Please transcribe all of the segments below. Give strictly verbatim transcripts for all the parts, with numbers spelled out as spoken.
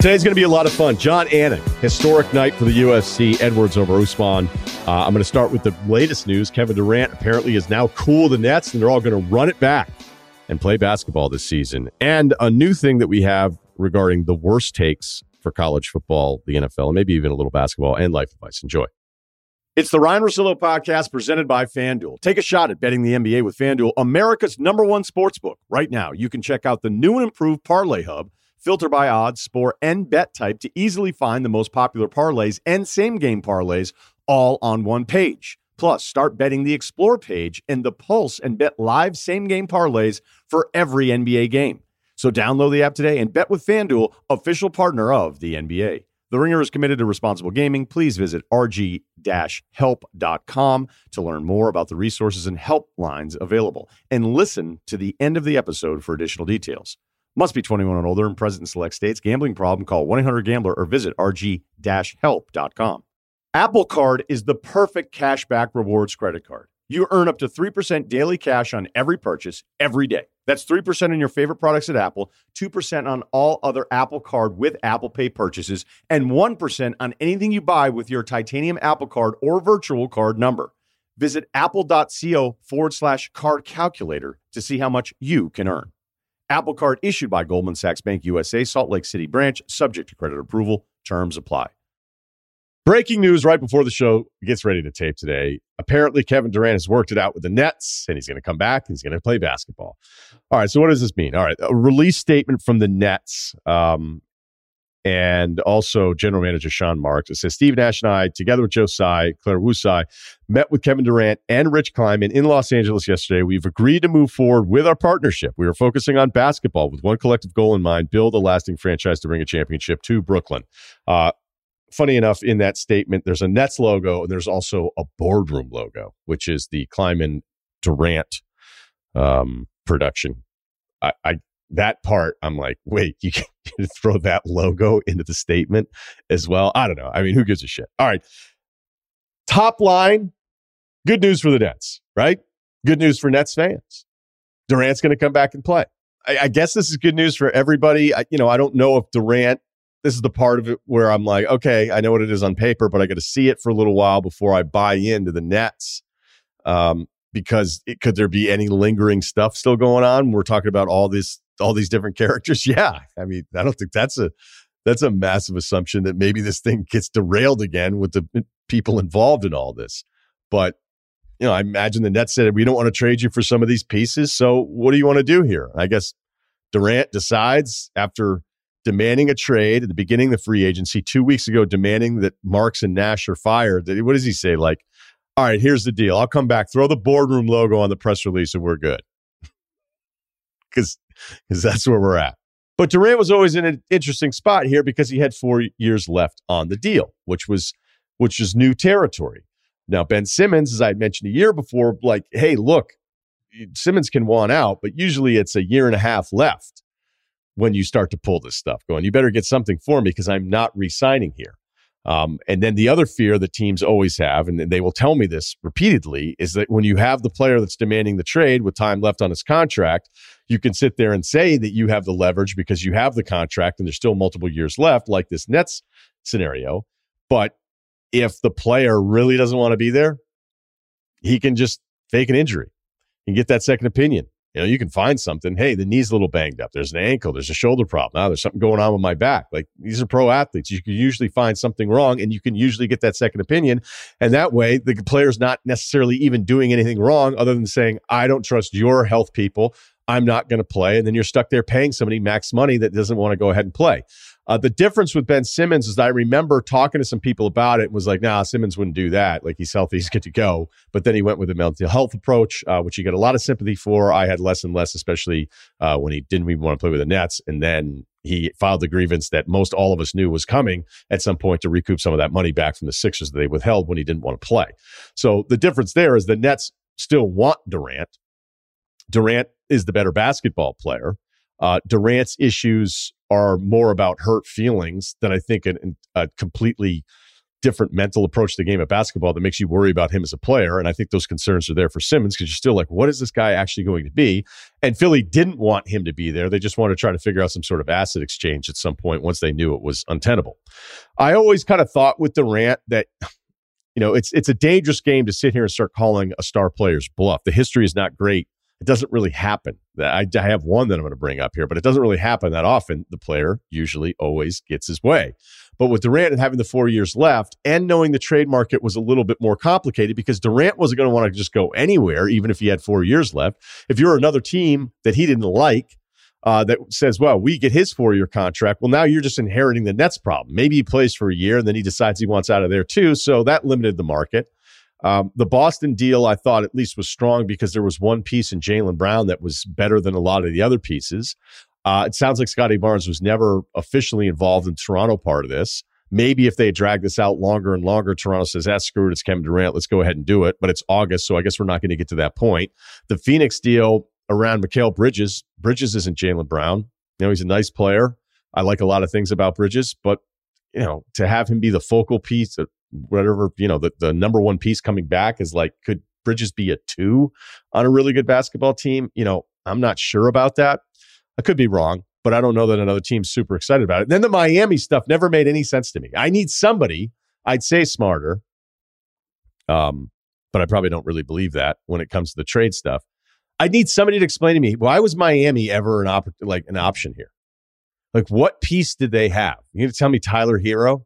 Today's going to be a lot of fun. Jon Anik, historic night for the U F C, Edwards over Usman. Uh, I'm going to start with the latest news. Kevin Durant apparently is now cool with the Nets, and they're all going to run it back and play basketball this season. And a new thing that we have regarding the worst takes for college football, the N F L, and maybe even a little basketball and life advice. Enjoy. It's the Ryan Russillo podcast presented by FanDuel. Take a shot at betting the N B A with FanDuel, America's number one sportsbook. Right now, you can check out the new and improved Parlay Hub. Filter by odds, score, and bet type to easily find the most popular parlays and same-game parlays all on one page. Plus, start betting the Explore page and the Pulse and bet live same-game parlays for every N B A game. So download the app today and bet with FanDuel, official partner of the N B A. The Ringer is committed to responsible gaming. Please visit r g dash help dot com to learn more about the resources and helplines available. And listen to the end of the episode for additional details. Must be twenty-one and older and present in select states. Gambling problem? Call one eight hundred gambler or visit r g dash help dot com. Apple Card is the perfect cashback rewards credit card. You earn up to three percent daily cash on every purchase every day. That's three percent on your favorite products at Apple, two percent on all other Apple Card with Apple Pay purchases, and one percent on anything you buy with your titanium Apple Card or virtual card number. Visit apple.co forward slash card calculator to see how much you can earn. Apple Card issued by Goldman Sachs Bank U S A, Salt Lake City branch, subject to credit approval. Terms apply. Breaking news right before the show gets ready to tape today. Apparently, Kevin Durant has worked it out with the Nets, and he's going to come back. And he's going to play basketball. All right, so what does this mean? All right, a release statement from the Nets um, and also general manager Sean Marks. It says, Steve Nash and I, together with Joe Tsai, Claire Wu-Tsai, met with Kevin Durant and Rich Kleiman in Los Angeles yesterday. We've agreed to move forward with our partnership. We are focusing on basketball with one collective goal in mind, build a lasting franchise to bring a championship to Brooklyn. Uh, funny enough, in that statement, there's a Nets logo and there's also a boardroom logo, which is the Kleiman Durant um, production. I, I That part, I'm like, wait, you can throw that logo into the statement as well? I don't know. I mean, who gives a shit? All right. Top line, good news for the Nets, right? Good news for Nets fans. Durant's going to come back and play. I, I guess this is good news for everybody. I, you know, I don't know if Durant, this is the part of it where I'm like, okay, I know what it is on paper, but I got to see it for a little while before I buy into the Nets. Um, because it, could there be any lingering stuff still going on? We're talking about all this, all these different characters. Yeah. I mean, I don't think that's a, that's a massive assumption that maybe this thing gets derailed again with the people involved in all this. But, you know, I imagine the Nets said, we don't want to trade you for some of these pieces. So what do you want to do here? I guess Durant decides after demanding a trade at the beginning of the free agency two weeks ago, demanding that Marks and Nash are fired. That, what does he say? Like, all right, here's the deal. I'll come back, throw the boardroom logo on the press release, and we're good. Because that's where we're at. But Durant was always in an interesting spot here because he had four years left on the deal, which was which is new territory. Now, Ben Simmons, as I had mentioned a year before, like, hey, look, Simmons can want out, but usually it's a year and a half left when you start to pull this stuff going. You better get something for me because I'm not re-signing here. Um, and then the other fear that teams always have, and they will tell me this repeatedly, is that when you have the player that's demanding the trade with time left on his contract, you can sit there and say that you have the leverage because you have the contract and there's still multiple years left, like this Nets scenario. But if the player really doesn't want to be there, he can just fake an injury and get that second opinion. You know, you can find something. Hey, the knee's a little banged up. There's an ankle. There's a shoulder problem. Now there's something going on with my back. Like, these are pro athletes. You can usually find something wrong and you can usually get that second opinion. And that way the player's not necessarily even doing anything wrong other than saying, I don't trust your health people. I'm not going to play. And then you're stuck there paying somebody max money that doesn't want to go ahead and play. Uh, the difference with Ben Simmons is I remember talking to some people about it and was like, nah, Simmons wouldn't do that. Like, he's healthy, he's good to go. But then he went with the mental health approach, uh, which he got a lot of sympathy for. I had less and less, especially uh, when he didn't even want to play with the Nets. And then he filed the grievance that most all of us knew was coming at some point to recoup some of that money back from the Sixers that they withheld when he didn't want to play. So the difference there is the Nets still want Durant. Durant is the better basketball player. Uh, Durant's issues are more about hurt feelings than I think a, a completely different mental approach to the game of basketball that makes you worry about him as a player. And I think those concerns are there for Simmons because you're still like, what is this guy actually going to be? And Philly didn't want him to be there. They just wanted to try to figure out some sort of asset exchange at some point once they knew it was untenable. I always kind of thought with Durant that, you know, it's it's a dangerous game to sit here and start calling a star player's bluff. The history is not great. It doesn't really happen. I, I have one that I'm going to bring up here, but it doesn't really happen that often. The player usually always gets his way. But with Durant and having the four years left and knowing the trade market was a little bit more complicated because Durant wasn't going to want to just go anywhere, even if he had four years left. If you're another team that he didn't like, uh, that says, well, we get his four-year contract, well, now you're just inheriting the Nets problem. Maybe he plays for a year and then he decides he wants out of there too. So that limited the market. Um, the Boston deal, I thought at least was strong because there was one piece in Jaylen Brown that was better than a lot of the other pieces. Uh, it sounds like Scotty Barnes was never officially involved in the Toronto part of this. Maybe if they drag this out longer and longer, Toronto says, ah, screw it, it's Kevin Durant, let's go ahead and do it. But it's August, so I guess we're not going to get to that point. The Phoenix deal around Mikal Bridges, Bridges isn't Jaylen Brown. You know, he's a nice player. I like a lot of things about Bridges, but, you know, to have him be the focal piece, whatever, you know, the, the number one piece coming back is like, could Bridges be a two on a really good basketball team? You know, I'm not sure about that. I could be wrong, but I don't know that another team's super excited about it. And then the Miami stuff never made any sense to me. I need somebody, I'd say smarter, um, but I probably don't really believe that when it comes to the trade stuff. I need somebody to explain to me, why was Miami ever an op- like an option here? Like, what piece did they have? You going to tell me Tyler Hero?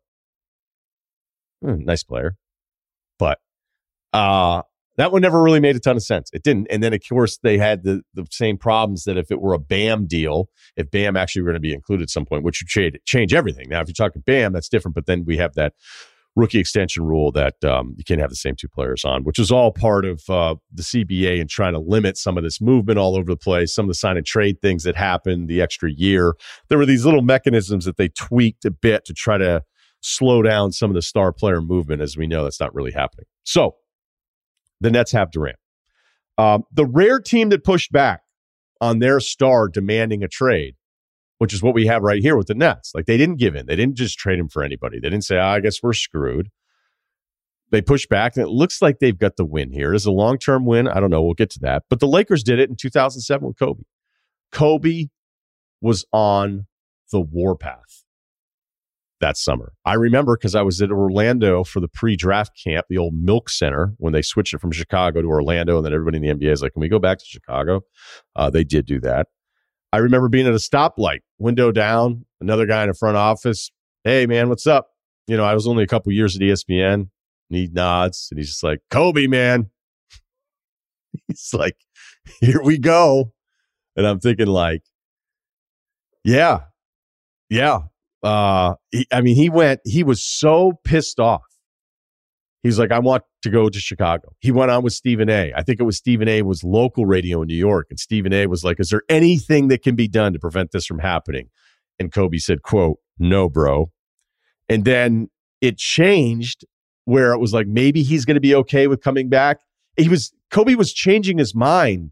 Hmm, nice player. But uh, that one never really made a ton of sense. It didn't. And then, of course, they had the, the same problems that if it were a Bam deal, if Bam actually were going to be included at some point, which would change, change everything. Now, if you're talking Bam, that's different. But then we have that rookie extension rule that um, you can't have the same two players on, which is all part of uh, the C B A and trying to limit some of this movement all over the place, some of the sign and trade things that happened, the extra year. There were these little mechanisms that they tweaked a bit to try to slow down some of the star player movement. As we know, that's not really happening. So the Nets have Durant. Um, the rare team that pushed back on their star demanding a trade, which is what we have right here with the Nets. Like, they didn't give in. They didn't just trade him for anybody. They didn't say, oh, I guess we're screwed. They pushed back, and it looks like they've got the win here. Is a long-term win? I don't know. We'll get to that. But the Lakers did it in two thousand seven with Kobe. Kobe was on the warpath that summer. I remember because I was at Orlando for the pre-draft camp, the old Milk Center, when they switched it from Chicago to Orlando, and then everybody in the N B A is like, can we go back to Chicago? Uh, they did do that. I remember being at a stoplight, window down, another guy in the front office. Hey, man, what's up? You know, I was only a couple years at E S P N. And he nods, and he's just like, Kobe, man. He's like, here we go. And I'm thinking like, yeah, yeah. Uh, he, I mean, he went, he was so pissed off. He's like, I want to go to Chicago. He went on with Stephen A. I think it was Stephen A. was local radio in New York. And Stephen A. was like, is there anything that can be done to prevent this from happening? And Kobe said, quote, no, bro. And then it changed where it was like, maybe he's going to be okay with coming back. He was, Kobe was changing his mind,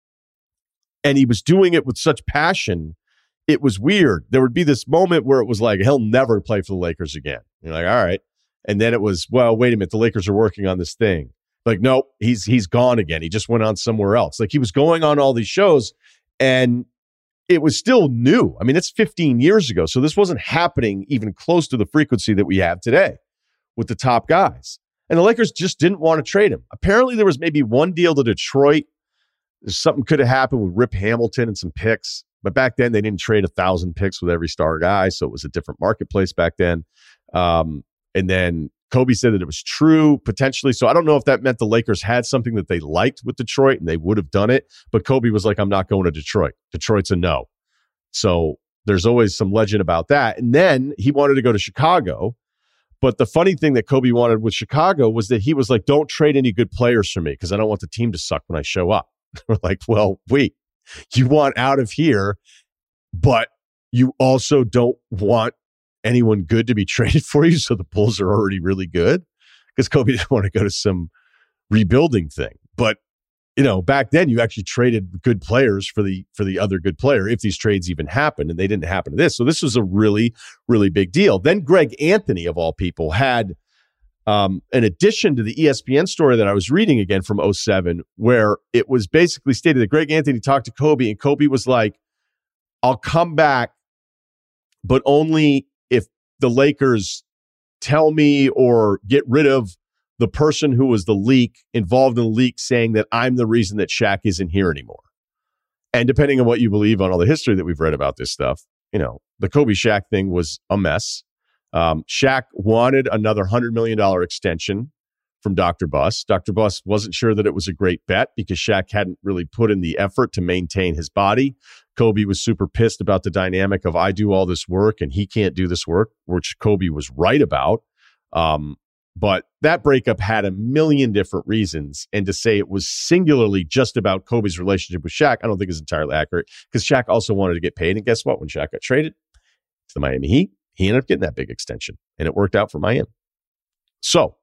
and he was doing it with such passion. It was weird. There would be this moment where it was like, he'll never play for the Lakers again. You're like, all right. And then it was, well, wait a minute. The Lakers are working on this thing. Like, nope, he's he's gone again. He just went on somewhere else. Like, he was going on all these shows, and it was still new. I mean, it's fifteen years ago. So this wasn't happening even close to the frequency that we have today with the top guys. And the Lakers just didn't want to trade him. Apparently, there was maybe one deal to Detroit. Something could have happened with Rip Hamilton and some picks. But back then, they didn't trade a thousand picks with every star guy. So it was a different marketplace back then. Um, and then Kobe said that it was true, potentially. So I don't know if that meant the Lakers had something that they liked with Detroit and they would have done it. But Kobe was like, I'm not going to Detroit. Detroit's a no. So there's always some legend about that. And then he wanted to go to Chicago. But the funny thing that Kobe wanted with Chicago was that he was like, don't trade any good players for me because I don't want the team to suck when I show up. We're like, well, wait, you want out of here, but you also don't want anyone good to be traded for you. So the Bulls are already really good because Kobe didn't want to go to some rebuilding thing. But, you know, back then you actually traded good players for the for the other good player if these trades even happened, and they didn't happen to this. So this was a really, really big deal. Then Greg Anthony, of all people, had Um, in addition to the E S P N story that I was reading again from oh seven, where it was basically stated that Greg Anthony talked to Kobe, and Kobe was like, I'll come back, but only if the Lakers tell me or get rid of the person who was the leak, involved in the leak, saying that I'm the reason that Shaq isn't here anymore. And depending on what you believe on all the history that we've read about this stuff, you know, the Kobe Shaq thing was a mess. Um, Shaq wanted another one hundred million dollars extension from Doctor Buss. Doctor Buss wasn't sure that it was a great bet because Shaq hadn't really put in the effort to maintain his body. Kobe was super pissed about the dynamic of I do all this work and he can't do this work, which Kobe was right about. Um, but that breakup had a million different reasons. And to say it was singularly just about Kobe's relationship with Shaq, I don't think is entirely accurate because Shaq also wanted to get paid. And guess what? When Shaq got traded to the Miami Heat, he ended up getting that big extension and it worked out for Miami. So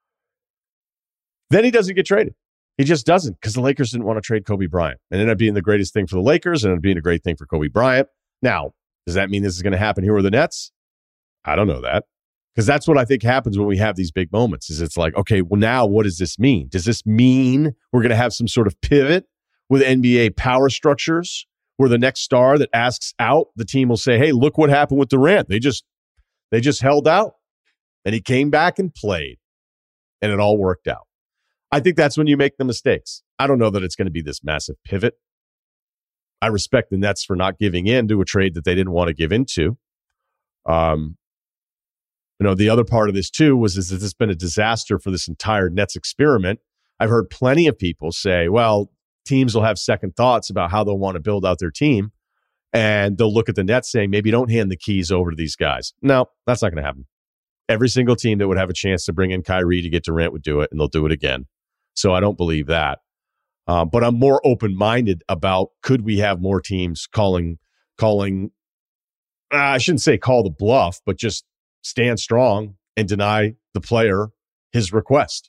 then he doesn't get traded. He just doesn't because the Lakers didn't want to trade Kobe Bryant. It ended up being the greatest thing for the Lakers and ended up being a great thing for Kobe Bryant. Now, does that mean this is going to happen here with the Nets? I don't know that. Because that's what I think happens when we have these big moments is it's like, okay, well, now what does this mean? Does this mean we're going to have some sort of pivot with N B A power structures where the next star that asks out, the team will say, hey, look what happened with Durant. They just, they just held out and he came back and played and it all worked out. I think that's when you make the mistakes. I don't know that it's going to be this massive pivot. I respect the Nets for not giving in to a trade that they didn't want to give into. Um, You know, the other part of this, too, was is that this has been a disaster for this entire Nets experiment. I've heard plenty of people say, well, teams will have second thoughts about how they'll want to build out their team. And they'll look at the Nets saying, maybe don't hand the keys over to these guys. No, that's not going to happen. Every single team that would have a chance to bring in Kyrie to get Durant would do it, and they'll do it again. So I don't believe that. Um, but I'm more open-minded about could we have more teams calling, calling, uh, I shouldn't say call the bluff, but just stand strong and deny the player his request.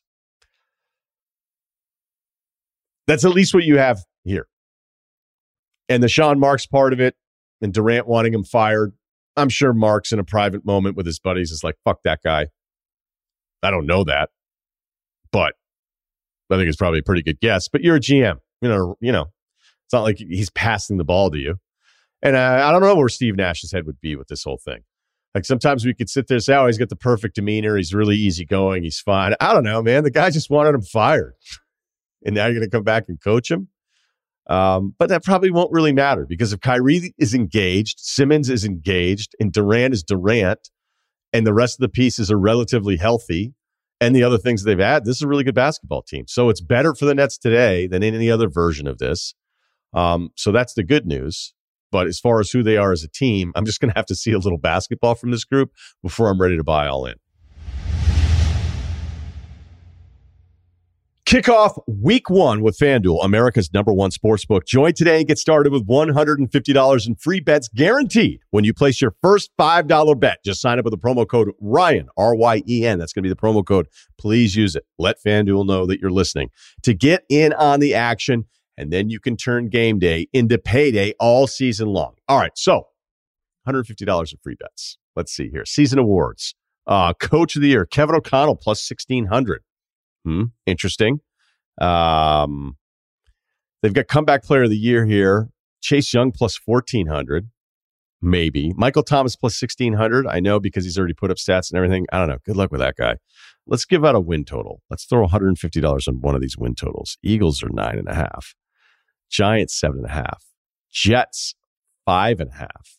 That's at least what you have here. And the Sean Marks part of it and Durant wanting him fired, I'm sure Marks in a private moment with his buddies is like, fuck that guy. I don't know that, but I think it's probably a pretty good guess. But you're a G M. You know, you know, it's not like he's passing the ball to you. And uh, I don't know where Steve Nash's head would be with this whole thing. Like sometimes we could sit there and say, oh, he's got the perfect demeanor. He's really easygoing. He's fine. I don't know, man. The guy just wanted him fired. And now you're going to come back and coach him. Um, but that probably won't really matter because if Kyrie is engaged, Simmons is engaged, and Durant is Durant, and the rest of the pieces are relatively healthy, and the other things they've had, this is a really good basketball team. So it's better for the Nets today than any other version of this. Um, so that's the good news. But as far as who they are as a team, I'm just going to have to see a little basketball from this group before I'm ready to buy all in. Kick off week one with FanDuel, America's number one sportsbook. Join today and get started with one hundred fifty dollars in free bets guaranteed when you place your first five dollars bet. Just sign up with the promo code Ryan, R Y E N. That's going to be the promo code. Please use it. Let FanDuel know that you're listening to get in on the action, and then you can turn game day into payday all season long. All right, so one hundred fifty dollars in free bets. Let's see here. Season awards. Uh, Coach of the Year, Kevin O'Connell, plus sixteen hundred. Hmm, interesting. Um, they've got Comeback Player of the Year here. Chase Young, plus fourteen hundred. Maybe. Michael Thomas, plus sixteen hundred. I know because he's already put up stats and everything. I don't know. Good luck with that guy. Let's give out a win total. Let's throw one hundred fifty dollars on one of these win totals. Eagles are nine and a half. Giants, seven and a half. Jets, five and a half.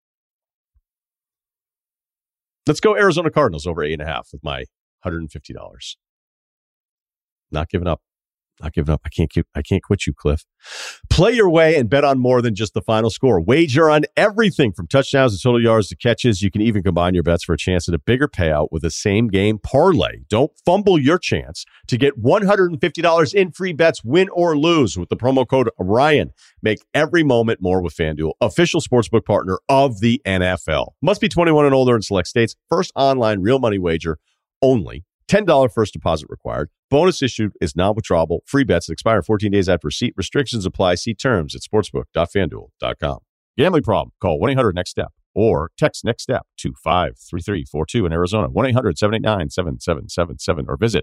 Let's go Arizona Cardinals over eight and a half with my one hundred fifty dollars. Not giving up. Not giving up. I can't keep, I can't quit you, Cliff. Play your way and bet on more than just the final score. Wager on everything from touchdowns to total yards to catches. You can even combine your bets for a chance at a bigger payout with a same game parlay. Don't fumble your chance to get one hundred fifty dollars in free bets, win or lose, with the promo code Ryan. Make every moment more with FanDuel, official sportsbook partner of the N F L. Must be twenty-one and older in select states. First online real money wager only. ten dollars first deposit required. Bonus issued is non-withdrawable. Free bets that expire fourteen days after receipt. Restrictions apply. See terms at sportsbook dot fanduel dot com. Gambling problem? Call one eight hundred next step or text Next Step to five three three four two in Arizona, one eight hundred seven eight nine seven seven seven seven, or visit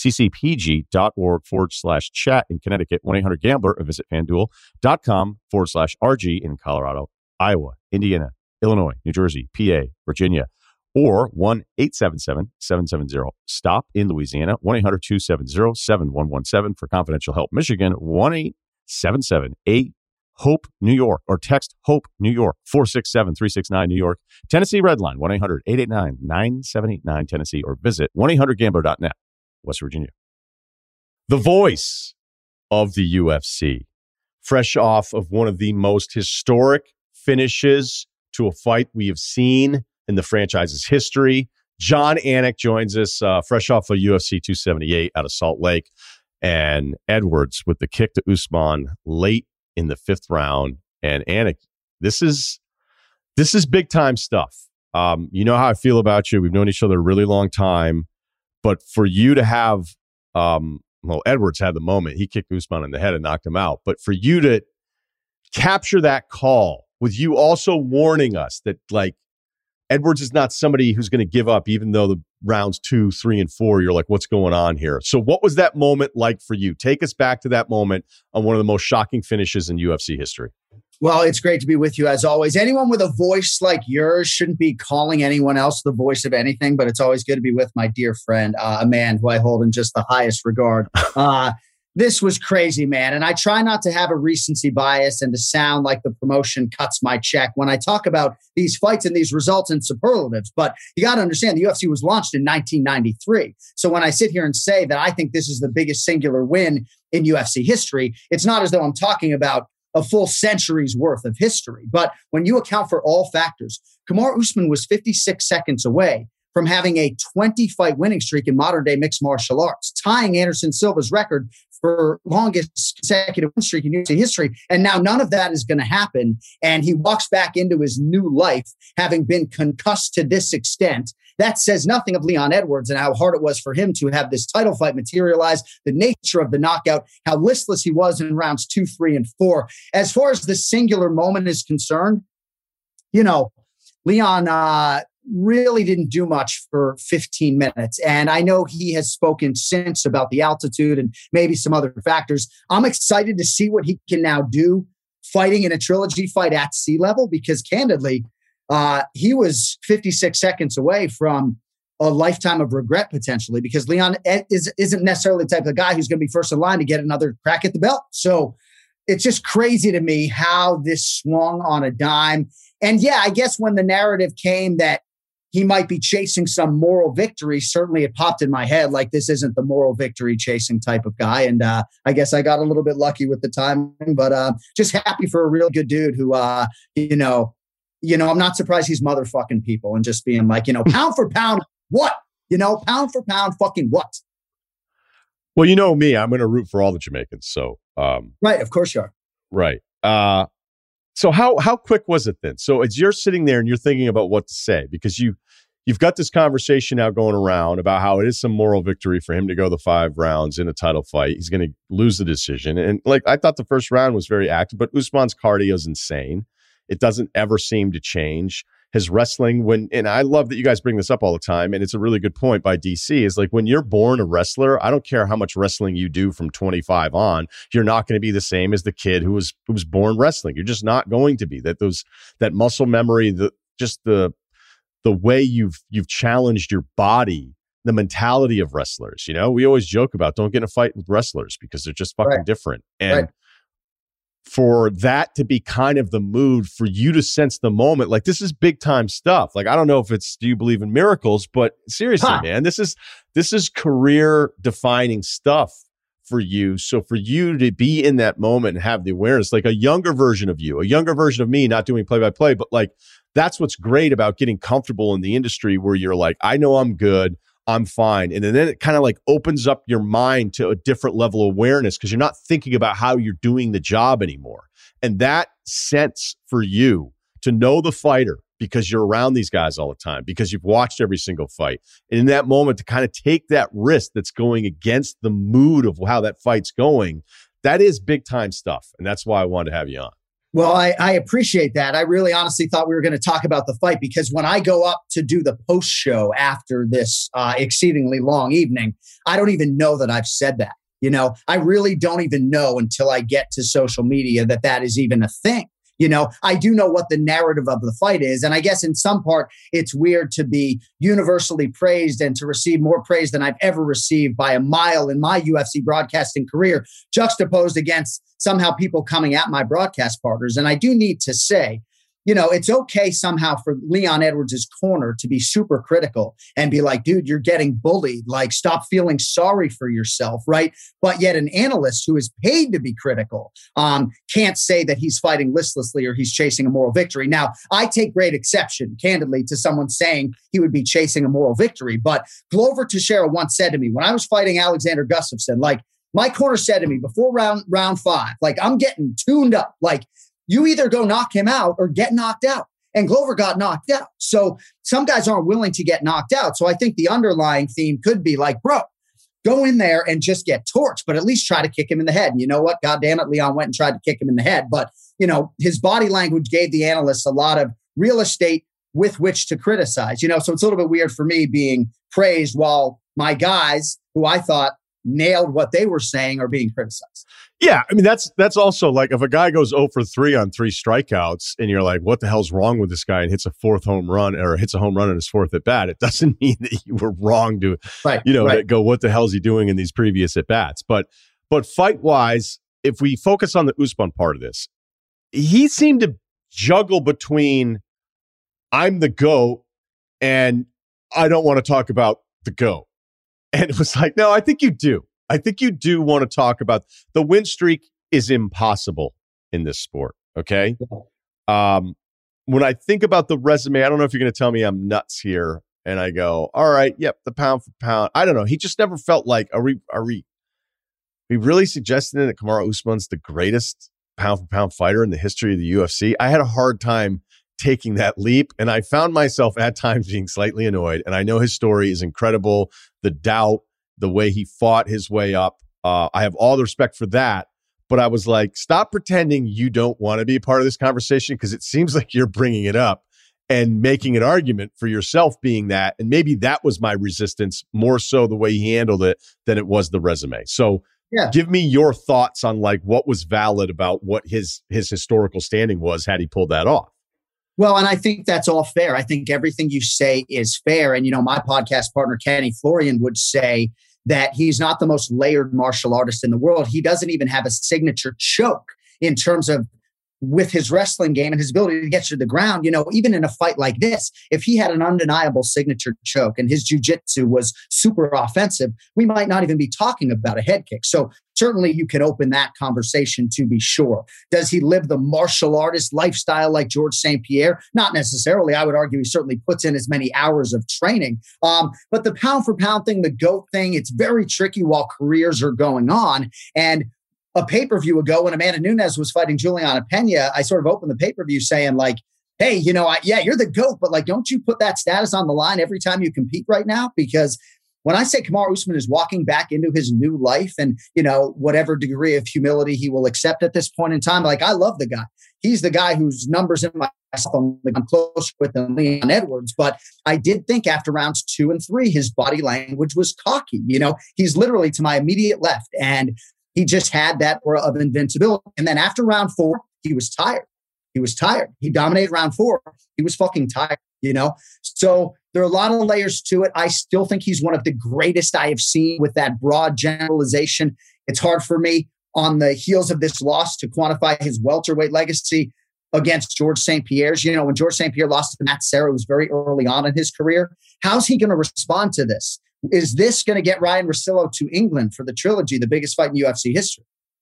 ccpg.org forward slash chat in Connecticut, one eight hundred gambler, or visit fanduel.com forward slash RG in Colorado, Iowa, Indiana, Illinois, New Jersey, P A, Virginia, or one eight seven seven seven seven zero stop in Louisiana, one eight hundred two seven zero seven one one seven for confidential help. Michigan, one eight seven seven eight HOPE New York, or text HOPE New York four six seven three six nine New York. Tennessee Redline, one eight hundred eight eight nine nine seven eight nine Tennessee, or visit one eight hundred gambler dot net, West Virginia. The voice of the U F C, fresh off of one of the most historic finishes to a fight we have seen in the franchise's history. Jon Anik joins us, uh, fresh off of U F C two seventy-eight out of Salt Lake. And Edwards with the kick to Usman late in the fifth round. And Anik, this is this is big time stuff. Um, you know how I feel about you. We've known each other a really long time. But for you to have, um, well, Edwards had the moment. He kicked Usman in the head and knocked him out. But for you to capture that call with you also warning us that, like, Edwards is not somebody who's going to give up, even though the rounds two, three, and four, you're like, what's going on here? So what was that moment like for you? Take us back to that moment on one of the most shocking finishes in U F C history. Well, it's great to be with you as always. Anyone with a voice like yours shouldn't be calling anyone else the voice of anything, but it's always good to be with my dear friend, uh, a man who I hold in just the highest regard. Uh, This was crazy, man. And I try not to have a recency bias and to sound like the promotion cuts my check when I talk about these fights and these results and superlatives. But you got to understand, the U F C was launched in nineteen ninety-three. So when I sit here and say that I think this is the biggest singular win in U F C history, it's not as though I'm talking about a full century's worth of history. But when you account for all factors, Kamaru Usman was fifty-six seconds away from having a twenty-fight winning streak in modern-day mixed martial arts, tying Anderson Silva's record for longest consecutive win streak in U F C history. And now none of that is going to happen. And he walks back into his new life, having been concussed to this extent. That says nothing of Leon Edwards and how hard it was for him to have this title fight materialize, the nature of the knockout, how listless he was in rounds two, three, and four. As far as the singular moment is concerned, you know, Leon uh, really didn't do much for fifteen minutes. And I know he has spoken since about the altitude and maybe some other factors. I'm excited to see what he can now do fighting in a trilogy fight at sea level, because candidly, uh, he was fifty-six seconds away from a lifetime of regret potentially, because Leon is, isn't necessarily the type of guy who's going to be first in line to get another crack at the belt. So it's just crazy to me how this swung on a dime. And yeah, I guess when the narrative came that he might be chasing some moral victory, certainly it popped in my head like this isn't the moral victory chasing type of guy. And uh, I guess I got a little bit lucky with the timing, but uh, just happy for a real good dude who, uh, you know, you know, I'm not surprised he's motherfucking people and just being like, you know, pound for pound, what? You know, pound for pound, fucking what? Well, you know me, I'm going to root for all the Jamaicans. So, um, right, of course you are. Right. Uh, so how how quick was it then? So as you're sitting there and you're thinking about what to say, because you you've got this conversation now going around about how it is some moral victory for him to go the five rounds in a title fight. He's going to lose the decision, and like I thought, the first round was very active, but Usman's cardio is insane. It doesn't ever seem to change. His wrestling, when, and I love that you guys bring this up all the time, and it's a really good point by D C, is like when you're born a wrestler, I don't care how much wrestling you do from twenty-five on, you're not going to be the same as the kid who was who was born wrestling. You're just not going to be. That those that muscle memory, the just the the way you've you've challenged your body, the mentality of wrestlers. You know, we always joke about don't get in a fight with wrestlers because they're just fucking right. different. And right. for that to be kind of the mood, for you to sense the moment, like this is big time stuff. Like, I don't know if it's, do you believe in miracles, but seriously, huh. man, this is, this is career defining stuff for you. So for you to be in that moment and have the awareness, like a younger version of you, a younger version of me, not doing play by play, but like, that's what's great about getting comfortable in the industry where you're like, I know I'm good. I'm fine. And then it kind of like opens up your mind to a different level of awareness because you're not thinking about how you're doing the job anymore. And that sense for you to know the fighter because you're around these guys all the time, because you've watched every single fight. And in that moment to kind of take that risk that's going against the mood of how that fight's going, that is big time stuff. And that's why I wanted to have you on. Well, I, I appreciate that. I really honestly thought we were going to talk about the fight because when I go up to do the post show after this uh, exceedingly long evening, I don't even know that I've said that. You know, I really don't even know until I get to social media that that is even a thing. You know, I do know what the narrative of the fight is. And I guess in some part, it's weird to be universally praised and to receive more praise than I've ever received by a mile in my U F C broadcasting career, juxtaposed against somehow people coming at my broadcast partners. And I do need to say, you know, it's okay somehow for Leon Edwards' corner to be super critical and be like, dude, you're getting bullied. Like, stop feeling sorry for yourself, right? But yet an analyst who is paid to be critical um, can't say that he's fighting listlessly or he's chasing a moral victory. Now, I take great exception, candidly, to someone saying he would be chasing a moral victory. But Glover Teixeira once said to me, when I was fighting Alexander Gustafsson, like, my corner said to me before round round five, like, I'm getting tuned up. Like, you either go knock him out or get knocked out. And Glover got knocked out. So some guys aren't willing to get knocked out. So I think the underlying theme could be like, bro, go in there and just get torched, but at least try to kick him in the head. And you know what? God damn it, Leon went and tried to kick him in the head. But, you know, his body language gave the analysts a lot of real estate with which to criticize. You know, so it's a little bit weird for me being praised while my guys, who I thought nailed what they were saying, are being criticized. Yeah, I mean, that's that's also like if a guy goes zero for three on three strikeouts and you're like, what the hell's wrong with this guy, and hits a fourth home run or hits a home run in his fourth at bat, it doesn't mean that you were wrong to, right, you know, right. to go, what the hell's he doing in these previous at bats? But but fight wise, if we focus on the Usman part of this, he seemed to juggle between I'm the GOAT and I don't want to talk about the GOAT. And it was like, no, I think you do. I think you do want to talk about the win streak is impossible in this sport. Okay. Um, when I think about the resume, I don't know if you're going to tell me I'm nuts here. And I go, all right, yep, the pound for pound. I don't know. He just never felt like, are we, are we, are we really suggesting that Kamaru Usman's the greatest pound for pound fighter in the history of the U F C? I had a hard time taking that leap. And I found myself at times being slightly annoyed. And I know his story is incredible. The doubt, the way he fought his way up. Uh, I have all the respect for that. But I was like, stop pretending you don't want to be a part of this conversation, because it seems like you're bringing it up and making an argument for yourself being that. And maybe that was my resistance, more so the way he handled it than it was the resume. So yeah. Give me your thoughts on like what was valid about what his his historical standing was had he pulled that off. Well, and I think that's all fair. I think everything you say is fair. And, you know, my podcast partner, Kenny Florian, would say that he's not the most layered martial artist in the world. He doesn't even have a signature choke in terms of with his wrestling game and his ability to get you to the ground. You know, even in a fight like this, if he had an undeniable signature choke and his jiu-jitsu was super offensive, we might not even be talking about a head kick. So certainly you can open that conversation to be sure. Does he live the martial artist lifestyle like George Saint Pierre? Not necessarily. I would argue he certainly puts in as many hours of training. Um, but the pound for pound thing, the GOAT thing, it's very tricky while careers are going on. And a pay-per-view ago when Amanda Nunes was fighting Juliana Pena, I sort of opened the pay-per-view saying like, hey, you know, I, yeah, you're the GOAT, but like, don't you put that status on the line every time you compete right now? Because when I say Kamaru Usman is walking back into his new life and, you know, whatever degree of humility he will accept at this point in time, like, I love the guy. He's the guy whose numbers in my I'm close with than Leon Edwards. But I did think after rounds two and three, his body language was cocky. You know, he's literally to my immediate left. And he just had that aura of invincibility. And then after round four, he was tired. He was tired. He dominated round four. He was fucking tired, you know? So there are a lot of layers to it. I still think he's one of the greatest I have seen with that broad generalization. It's hard for me on the heels of this loss to quantify his welterweight legacy against George Saint Pierre's. You know, when George Saint Pierre lost to Matt Serra, it was very early on in his career. How's he going to respond to this? Is this going to get Ryan Russillo to England for the trilogy, the biggest fight in U F C history?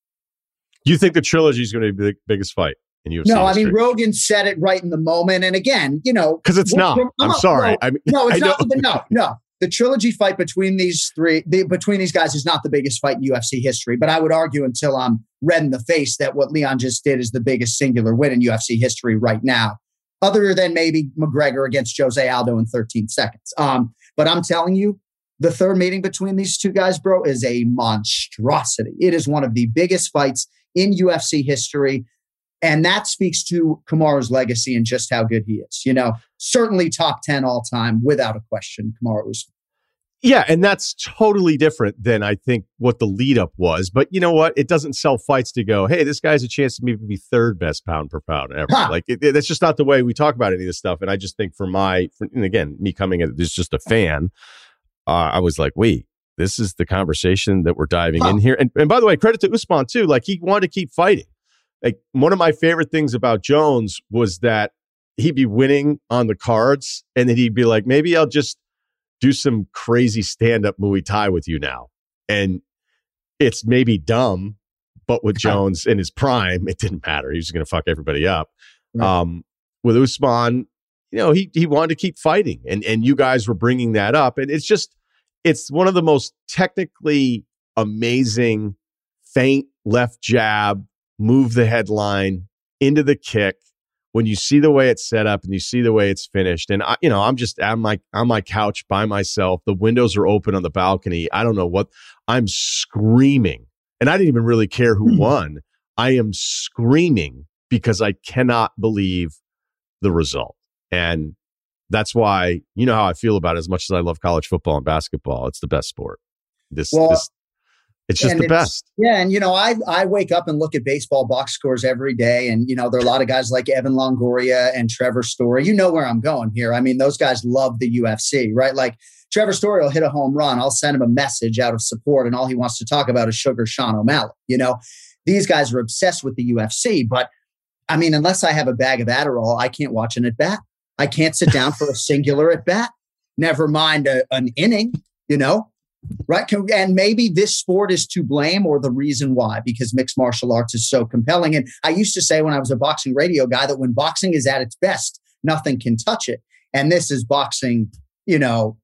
You think the trilogy is going to be the biggest fight in U F C no, history? I mean, Rogan said it right in the moment. And again, you know. Because it's not. I'm, I'm sorry. No, I mean, no it's I not. The, no, no. The trilogy fight between these three, the, between these guys is not the biggest fight in U F C history. But I would argue until I'm red in the face that what Leon just did is the biggest singular win in U F C history right now, other than maybe McGregor against Jose Aldo in thirteen seconds. Um, but I'm telling you, the third meeting between these two guys, bro, is a monstrosity. It is one of the biggest fights in U F C history. And that speaks to Kamaru's legacy and just how good he is. You know, certainly top ten all time, without a question, Kamaru Usman. Yeah, and that's totally different than I think what the lead up was. But you know what? It doesn't sell fights to go, hey, this guy has a chance to maybe be third best pound per pound ever. Huh. Like it, it, that's just not the way we talk about any of this stuff. And I just think for my, for, and again, me coming in as just a fan, uh, I was like, wait, this is the conversation that we're diving huh. in here. And, and by the way, credit to Usman too. Like he wanted to keep fighting. Like one of my favorite things about Jones was that he'd be winning on the cards, and then he'd be like, maybe I'll just do some crazy stand-up Muay Thai with you now. And it's maybe dumb, but with Jones in his prime, it didn't matter. He was going to fuck everybody up. Right. Um, with Usman, you know, he he wanted to keep fighting, and and you guys were bringing that up, and it's just it's one of the most technically amazing feint left jab, move the headline into the kick. When you see the way it's set up and you see the way it's finished, and I, you know, I'm just on my on my couch by myself. The windows are open on the balcony. I don't know what I'm screaming, and I didn't even really care who won. I am screaming because I cannot believe the result, and that's why you know how I feel about it. As much as I love college football and basketball, it's the best sport. This well, this. It's just and the best. Yeah. And, you know, I I wake up and look at baseball box scores every day. And, you know, there are a lot of guys like Evan Longoria and Trevor Story. You know where I'm going here. I mean, those guys love the U F C, right? Like Trevor Story will hit a home run. I'll send him a message out of support. And all he wants to talk about is Sugar Sean O'Malley. You know, these guys are obsessed with the U F C. But, I mean, unless I have a bag of Adderall, I can't watch an at bat. I can't sit down for a singular at bat. Never mind a, an inning, you know. Right. And maybe this sport is to blame or the reason why, because mixed martial arts is so compelling. And I used to say when I was a boxing radio guy that when boxing is at its best, nothing can touch it. And this is boxing, you know,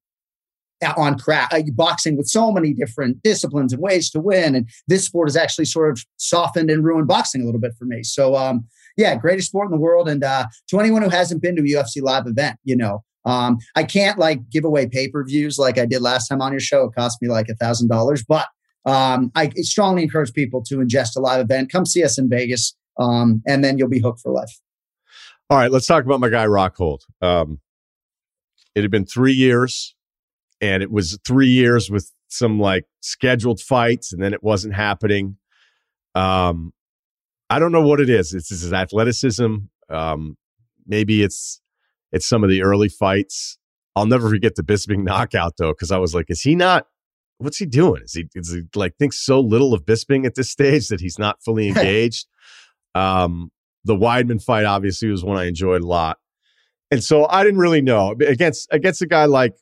on crack, boxing with so many different disciplines and ways to win. And this sport has actually sort of softened and ruined boxing a little bit for me. So, um, yeah, greatest sport in the world. And uh, to anyone who hasn't been to a U F C live event, you know, Um, I can't like give away pay-per-views like I did last time on your show. It cost me like a thousand dollars, but um, I strongly encourage people to ingest a live event. Come see us in Vegas, um, and then you'll be hooked for life. All right, let's talk about my guy Rockhold. Um, it had been three years, and it was three years with some like scheduled fights, and then it wasn't happening. Um, I don't know what it is. It's his athleticism. Um, maybe it's. It's some of the early fights. I'll never forget the Bisping knockout, though, because I was like, is he not, what's he doing? Is he, is he like, thinks so little of Bisping at this stage that he's not fully engaged? um, the Weidman fight, obviously, was one I enjoyed a lot. And so I didn't really know. Against, against a guy like,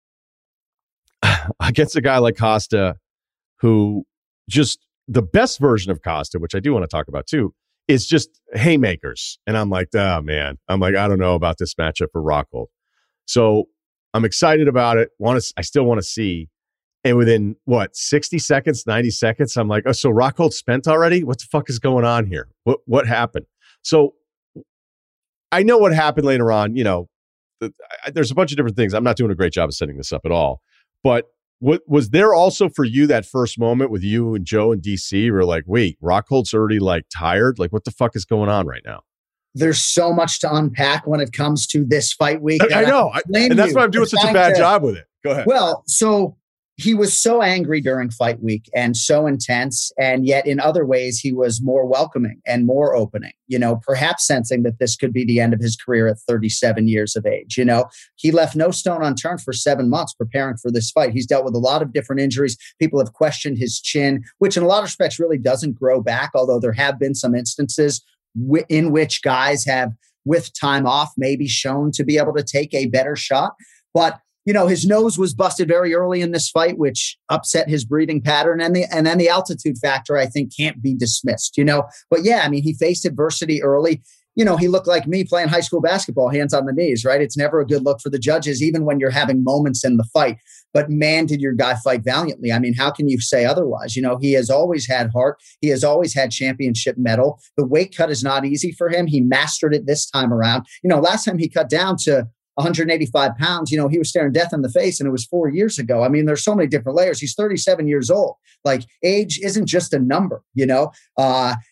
against a guy like Costa, who just, the best version of Costa, which I do want to talk about too, is just haymakers. And I'm like, oh man, I'm like, I don't know about this matchup for Rockhold. So I'm excited about it. Want to, I still want to see. And within what, sixty seconds, ninety seconds, I'm like, oh, so Rockhold spent already? What the fuck is going on here? What, what happened? So I know what happened later on. You know, the, I, there's a bunch of different things. I'm not doing a great job of setting this up at all, but What was there also for you that first moment with you and Joe and D C? Were like, wait, Rockhold's already like tired. Like, what the fuck is going on right now? There's so much to unpack when it comes to this fight week. I, I know, I, and that's why I'm doing such a bad to, job with it. Go ahead. Well, so he was so angry during fight week and so intense, and yet in other ways he was more welcoming and more opening, you know, perhaps sensing that this could be the end of his career at thirty-seven years of age. You know, he left no stone unturned for seven months preparing for this fight. He's dealt with a lot of different injuries. People have questioned his chin, which in a lot of respects really doesn't grow back, although there have been some instances w- in which guys have, with time off, maybe shown to be able to take a better shot. But you know, his nose was busted very early in this fight, which upset his breathing pattern. And the and then the altitude factor, I think, can't be dismissed, you know. But yeah, I mean, he faced adversity early. You know, he looked like me playing high school basketball, hands on the knees, right? It's never a good look for the judges, even when you're having moments in the fight. But man, did your guy fight valiantly. I mean, how can you say otherwise? You know, he has always had heart. He has always had championship mettle. The weight cut is not easy for him. He mastered it this time around. You know, last time he cut down to one hundred eighty-five pounds, you know, he was staring death in the face, and it was four years ago. I mean, there's so many different layers. He's thirty-seven years old. Like, age isn't just a number, you know? Uh,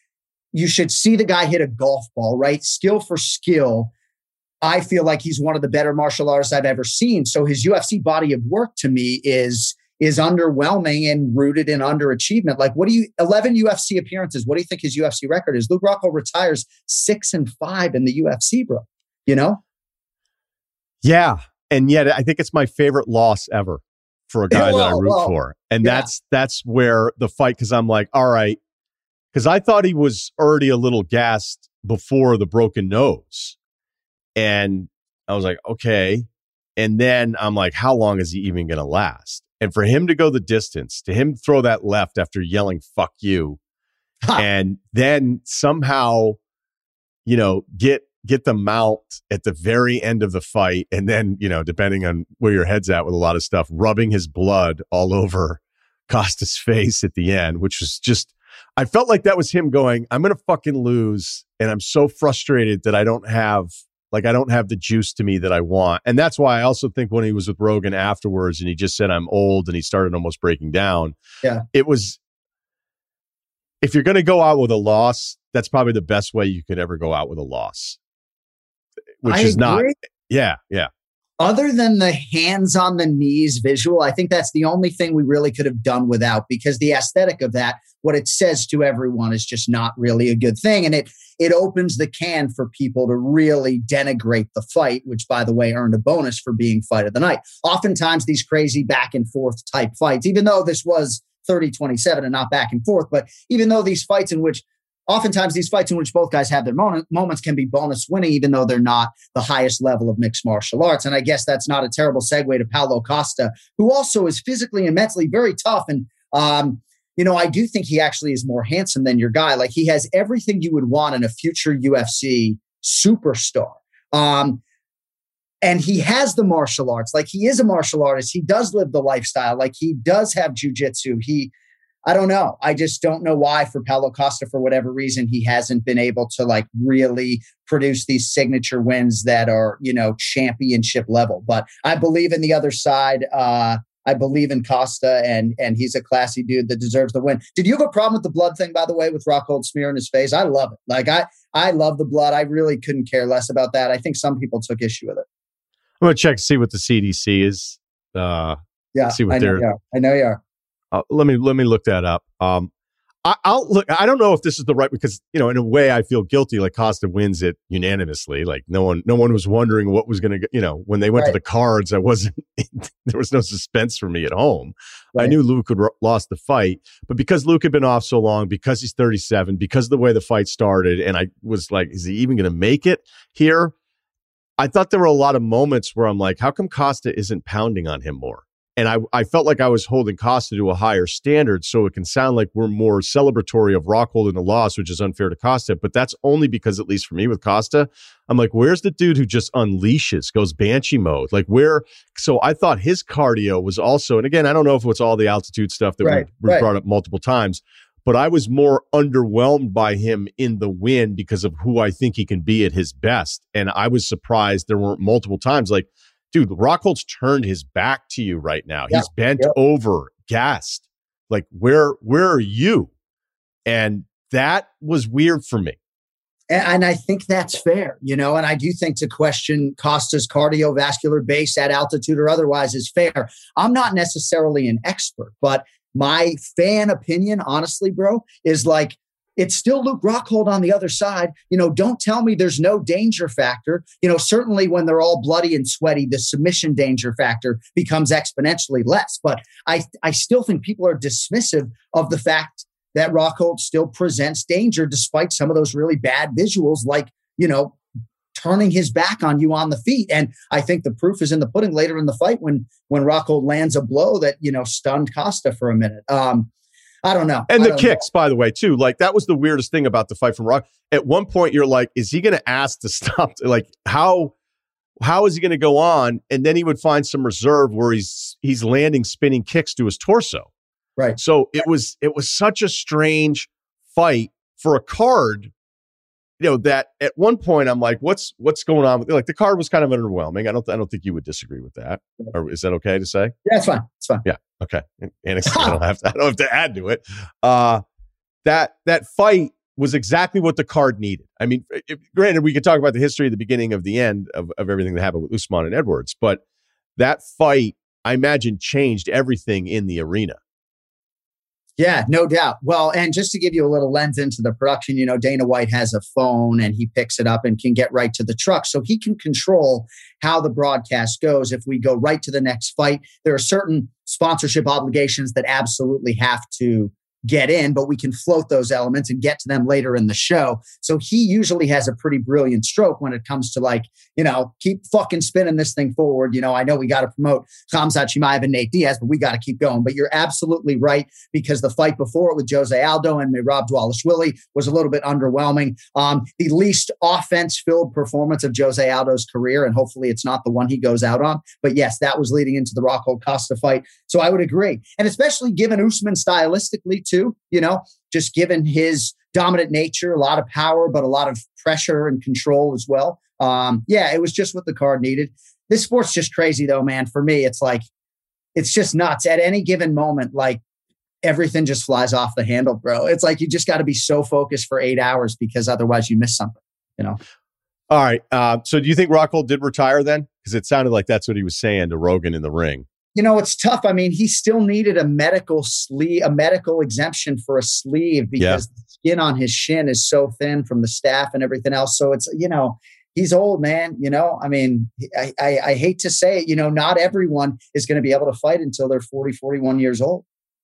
you should see the guy hit a golf ball, right? Skill for skill. I feel like he's one of the better martial artists I've ever seen. So his U F C body of work to me is is underwhelming and rooted in underachievement. Like, what do you, eleven U F C appearances, what do you think his U F C record is? Luke Rockhold retires six and five in the U F C, bro. You know? Yeah. And yet I think it's my favorite loss ever for a guy Whoa, that I root whoa. for. And Yeah. that's that's where the fight, because I'm like, all right, because I thought he was already a little gassed before the broken nose. And I was like, okay. And then I'm like, how long is he even going to last? And for him to go the distance, to him throw that left after yelling, fuck you, Ha. and then somehow, you know, get get the mount at the very end of the fight. And then, you know, depending on where your head's at with a lot of stuff, rubbing his blood all over Costa's face at the end, which was just, I felt like that was him going, I'm going to fucking lose. And I'm so frustrated that I don't have, like, I don't have the juice to me that I want. And that's why I also think when he was with Rogan afterwards and he just said, I'm old, and he started almost breaking down. Yeah. It was, if you're going to go out with a loss, that's probably the best way you could ever go out with a loss, which I is not. agree. Yeah. Yeah. Other than the hands on the knees visual, I think that's the only thing we really could have done without, because the aesthetic of that, what it says to everyone, is just not really a good thing. And it it opens the can for people to really denigrate the fight, which, by the way, earned a bonus for being fight of the night. Oftentimes these crazy back and forth type fights, even though this was thirty twenty-seven and not back and forth, but even though these fights in which Oftentimes, these fights in which both guys have their moment, moments can be bonus winning, even though they're not the highest level of mixed martial arts. And I guess that's not a terrible segue to Paulo Costa, who also is physically and mentally very tough. And, um, you know, I do think he actually is more handsome than your guy. Like, he has everything you would want in a future U F C superstar. Um, and he has the martial arts. Like, he is a martial artist. He does live the lifestyle. Like, he does have jujitsu. He... I don't know. I just don't know why, for Paulo Costa, for whatever reason, he hasn't been able to like really produce these signature wins that are, you know, championship level. But I believe in the other side. Uh, I believe in Costa, and and he's a classy dude that deserves the win. Did you have a problem with the blood thing, by the way, with Rockhold smearing his face? I love it. Like, I, I love the blood. I really couldn't care less about that. I think some people took issue with it. I'm going to check to see what the C D C is. Uh, yeah, see what I know they're. you are. I know you are. Uh, let me let me look that up. Um, I, I'll look. I don't know if this is the right, because, you know, in a way I feel guilty. Like, Costa wins it unanimously. Like, no one no one was wondering what was going to. You know, when they went Right. to the cards, I wasn't. There was no suspense for me at home. Right. I knew Luke had ro- lost the fight, but because Luke had been off so long, because he's thirty-seven, because of the way the fight started, and I was like, is he even going to make it here? I thought there were a lot of moments where I'm like, how come Costa isn't pounding on him more? And I, I felt like I was holding Costa to a higher standard, so it can sound like we're more celebratory of Rockhold in the loss, which is unfair to Costa. But that's only because, at least for me with Costa, I'm like, where's the dude who just unleashes, goes banshee mode? Like, where? So I thought his cardio was also, and again, I don't know if it's all the altitude stuff that Right, we, we right. brought up multiple times, but I was more underwhelmed by him in the win because of who I think he can be at his best. And I was surprised there weren't multiple times like, dude, Rockhold's turned his back to you right now. Yeah, He's bent yeah. over, gassed. Like, where, where are you? And that was weird for me. And, and I think that's fair, you know, and I do think to question Costa's cardiovascular base at altitude or otherwise is fair. I'm not necessarily an expert, but my fan opinion, honestly, bro, is like, it's still Luke Rockhold on the other side. You know, don't tell me there's no danger factor. You know, certainly when they're all bloody and sweaty, the submission danger factor becomes exponentially less. But I, I still think people are dismissive of the fact that Rockhold still presents danger despite some of those really bad visuals, like, you know, turning his back on you on the feet. And I think the proof is in the pudding later in the fight when when Rockhold lands a blow that, you know, stunned Costa for a minute. Um, I don't know. And I the don't kicks, know. by the way, too. Like, that was the weirdest thing about the fight from Rock. At one point, you're like, is he going to ask to stop? Like, how how is he going to go on? And then he would find some reserve where he's he's landing spinning kicks to his torso. Right. So it was it was such a strange fight for a card. You know, that at one point I'm like, what's what's going on with, like, the card was kind of underwhelming. I don't I don't think you would disagree with that. Or is that okay to say? Yeah, it's fine. It's fine. Yeah. Okay. And I don't have to, I don't have to add to it. Uh, that that fight was exactly what the card needed. I mean, if, granted, we could talk about the history, the beginning of the end of, of everything that happened with Usman and Edwards, but that fight, I imagine, changed everything in the arena. Yeah, no doubt. Well, and just to give you a little lens into the production, you know, Dana White has a phone and he picks it up and can get right to the truck. So he can control how the broadcast goes. If we go right to the next fight, there are certain sponsorship obligations that absolutely have to get in, but we can float those elements and get to them later in the show. So he usually has a pretty brilliant stroke when it comes to like, you know, keep fucking spinning this thing forward. You know, I know we got to promote Khamzat Chimaev and Nate Diaz, but we got to keep going. But you're absolutely right, because the fight before it with Jose Aldo and Merab Dvalishvili was a little bit underwhelming. Um, the least offense-filled performance of Jose Aldo's career, and hopefully it's not the one he goes out on. But yes, that was leading into the Rockhold Costa fight. So I would agree. And especially given Usman stylistically too, you know, just given his dominant nature, a lot of power, but a lot of pressure and control as well. Um, yeah, it was just what the card needed. This sport's just crazy though, man. For me, it's like, it's just nuts. At any given moment, like everything just flies off the handle, bro. It's like, you just got to be so focused for eight hours because otherwise you miss something, you know? All right. Uh, so do you think Rockhold did retire then? Because it sounded like that's what he was saying to Rogan in the ring. You know, it's tough. I mean, he still needed a medical sleeve, a medical exemption for a sleeve because yeah. the skin on his shin is so thin from the staph and everything else. So it's, you know, he's old, man. You know, I mean, I, I, I hate to say it, you know, not everyone is going to be able to fight until they're forty, forty-one years old.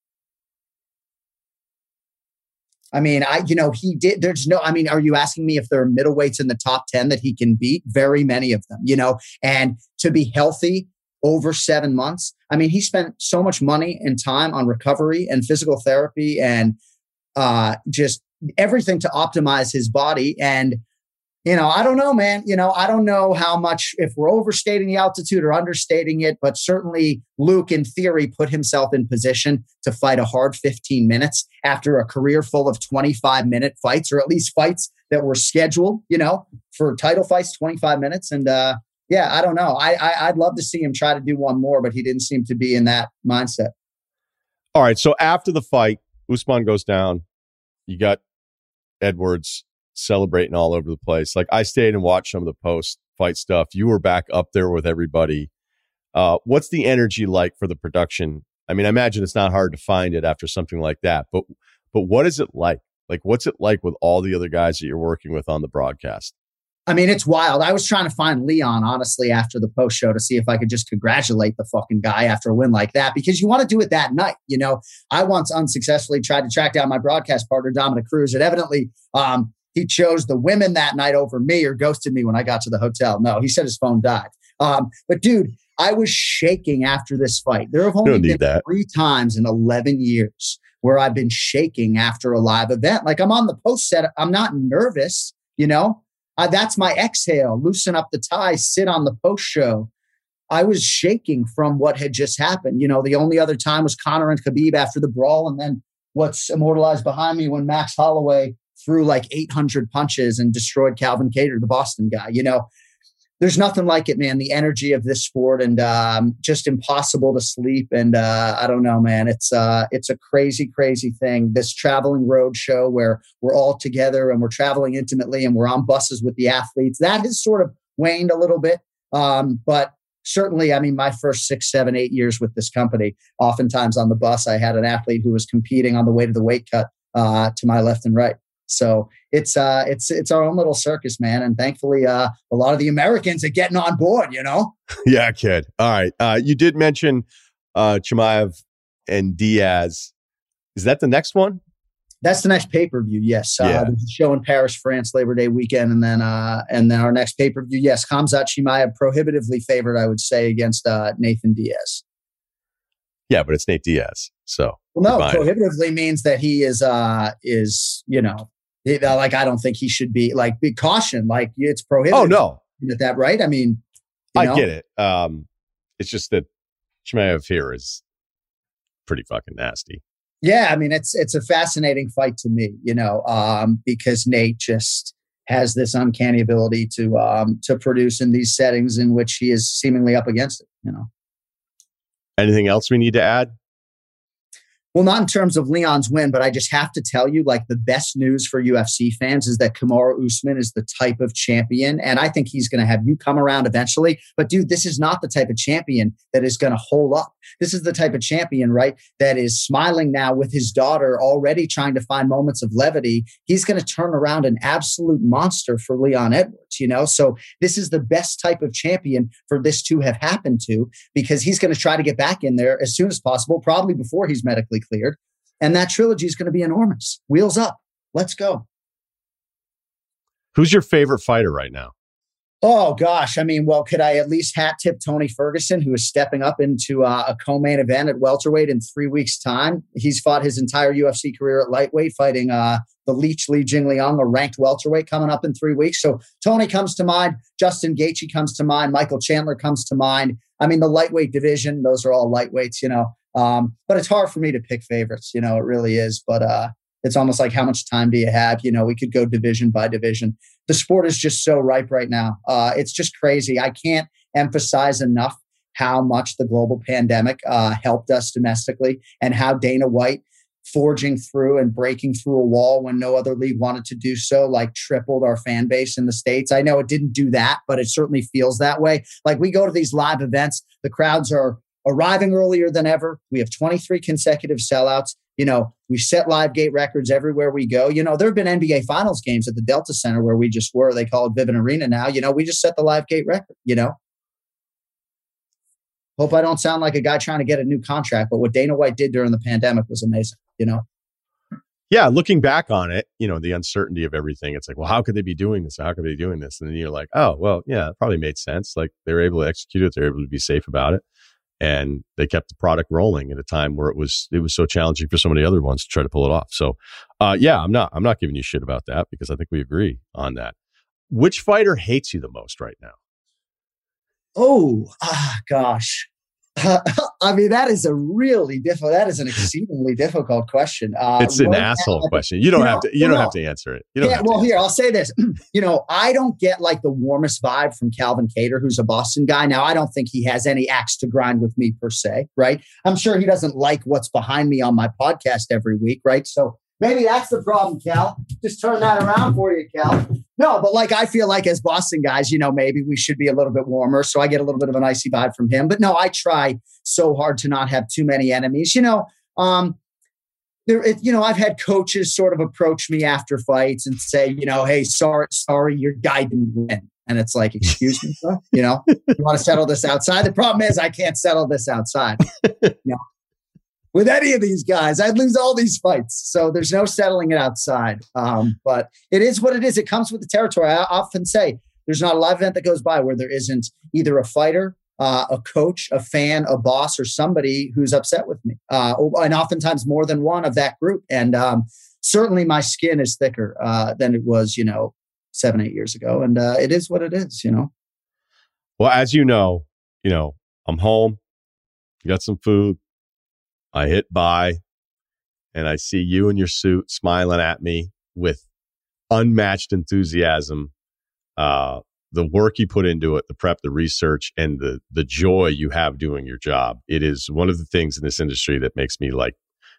I mean, I, you know, he did, there's no, I mean, are you asking me if there are middleweights in the top ten that he can beat? Very many of them, you know, and to be healthy over seven months. I mean, he spent so much money and time on recovery and physical therapy and uh, just everything to optimize his body. And, you know, I don't know, man, you know, I don't know how much, if we're overstating the altitude or understating it, but certainly Luke, in theory, put himself in position to fight a hard fifteen minutes after a career full of twenty-five minute fights, or at least fights that were scheduled, you know, for title fights, twenty-five minutes. And, uh, yeah, I don't know. I, I I'd love to see him try to do one more, but he didn't seem to be in that mindset. All right. So after the fight, Usman goes down. You got Edwards celebrating all over the place. Like, I stayed and watched some of the post-fight stuff. You were back up there with everybody. Uh, what's the energy like for the production? I mean, I imagine it's not hard to find it after something like that. But but what is it like? Like, what's it like with all the other guys that you're working with on the broadcast? I mean, it's wild. I was trying to find Leon, honestly, after the post show to see if I could just congratulate the fucking guy after a win like that, because you want to do it that night. You know, I once unsuccessfully tried to track down my broadcast partner, Dominic Cruz, and evidently um, he chose the women that night over me or ghosted me when I got to the hotel. No, he said his phone died. Um, but dude, I was shaking after this fight. There have only been that. three times in eleven years where I've been shaking after a live event. Like, I'm on the post set. I'm not nervous, you know? Uh, that's my exhale. Loosen up the tie, sit on the post show. I was shaking from what had just happened. You know, the only other time was Conor and Khabib after the brawl. And then what's immortalized behind me when Max Holloway threw like eight hundred punches and destroyed Calvin Kattar, the Boston guy. You know, there's nothing like it, man. The energy of this sport, and um, just impossible to sleep. And uh, I don't know, man. It's uh, it's a crazy, crazy thing. This traveling road show where we're all together and we're traveling intimately and we're on buses with the athletes. That has sort of waned a little bit. Um, but certainly, I mean, my first six, seven, eight years with this company, oftentimes on the bus, I had an athlete who was competing on the way to the weight cut uh, to my left and right. So it's uh it's it's our own little circus, man, and thankfully uh a lot of the Americans are getting on board, you know. Yeah, kid. All right, uh, you did mention uh, Chimaev and Diaz. Is that the next one? That's the next pay per view. Yes, uh, yeah. There's a show in Paris, France, Labor Day weekend, and then uh and then our next pay per view. Yes, Khamzat Chimaev prohibitively favored, I would say, against uh, Nathan Diaz. Yeah, but it's Nate Diaz, so well, no, prohibitively means that he is uh is you know. It, uh, like, I don't think he should be, like, be caution. Like, it's prohibited. Oh, no. Is that right? I mean, you I know? get it. Um, it's just that Chimaev here is pretty fucking nasty. Yeah, I mean, it's it's a fascinating fight to me, you know, um, because Nate just has this uncanny ability to um, to produce in these settings in which he is seemingly up against it, you know. Anything else we need to add? Well, not in terms of Leon's win, but I just have to tell you, like, the best news for U F C fans is that Kamaru Usman is the type of champion, and I think he's going to have you come around eventually. But dude, this is not the type of champion that is going to hold up. This is the type of champion, right, that is smiling now with his daughter, already trying to find moments of levity. He's going to turn around an absolute monster for Leon Edwards, you know? So this is the best type of champion for this to have happened to, because he's going to try to get back in there as soon as possible, probably before he's medically cleared. And that trilogy is going to be enormous. Wheels up. Let's go. Who's your favorite fighter right now? Oh, gosh. I mean, well, could I at least hat tip Tony Ferguson, who is stepping up into uh, a co-main event at welterweight in three weeks' time? He's fought his entire U F C career at lightweight, fighting uh, the Leech Li Jingliang, a ranked welterweight, coming up in three weeks. So Tony comes to mind. Justin Gaethje comes to mind. Michael Chandler comes to mind. I mean, the lightweight division, those are all lightweights, you know. Um, but it's hard for me to pick favorites, you know, it really is. But uh, it's almost like, how much time do you have? You know, we could go division by division. The sport is just so ripe right now. Uh, it's just crazy. I can't emphasize enough how much the global pandemic uh, helped us domestically, and how Dana White forging through and breaking through a wall when no other league wanted to do so, like, tripled our fan base in the States. I know it didn't do that, but it certainly feels that way. Like, we go to these live events, the crowds are arriving earlier than ever. We have twenty-three consecutive sellouts. You know, we set live gate records everywhere we go. You know, there have been N B A Finals games at the Delta Center where we just were. They call it Vivint Arena now. You know, we just set the live gate record, you know. Hope I don't sound like a guy trying to get a new contract, but what Dana White did during the pandemic was amazing, you know. Yeah, looking back on it, you know, the uncertainty of everything, it's like, well, how could they be doing this? How could they be doing this? And then you're like, oh, well, yeah, it probably made sense. Like, they were able to execute it. They were able to be safe about it. And they kept the product rolling at a time where it was it was so challenging for so many other ones to try to pull it off. So, uh, yeah, I'm not I'm not giving you shit about that, because I think we agree on that. Which fighter hates you the most right now? Oh, ah, gosh. Uh, I mean, that is a really difficult, that is an exceedingly difficult question. Uh, it's an right asshole now, question. You don't you have know, to, you don't no, have to answer it. You don't yeah, have well, to here, I'll say this. You know, I don't get like the warmest vibe from Calvin Kattar, who's a Boston guy. Now, I don't think he has any axe to grind with me per se, right? I'm sure he doesn't like what's behind me on my podcast every week, right? So maybe that's the problem, Cal. Just turn that around for you, Cal. No, but like, I feel like as Boston guys, you know, maybe we should be a little bit warmer. So I get a little bit of an icy vibe from him. But no, I try so hard to not have too many enemies. You know, um, there, it, you know, I've had coaches sort of approach me after fights and say, you know, hey, sorry, sorry, your guy didn't win. And it's like, excuse me, bro? You know, you want to settle this outside? The problem is I can't settle this outside. You know? With any of these guys, I'd lose all these fights. So there's no settling it outside. Um, but it is what it is. It comes with the territory. I often say there's not a live event that goes by where there isn't either a fighter, uh, a coach, a fan, a boss, or somebody who's upset with me. Uh, and oftentimes more than one of that group. And um, certainly my skin is thicker uh, than it was, you know, seven, eight years ago. And uh, it is what it is, you know. Well, as you know, you know, I'm home, got some food. I hit by and I see you in your suit smiling at me with unmatched enthusiasm. Uh, the work you put into it, the prep, the research, and the the joy you have doing your job. It is one of the things in this industry that makes me like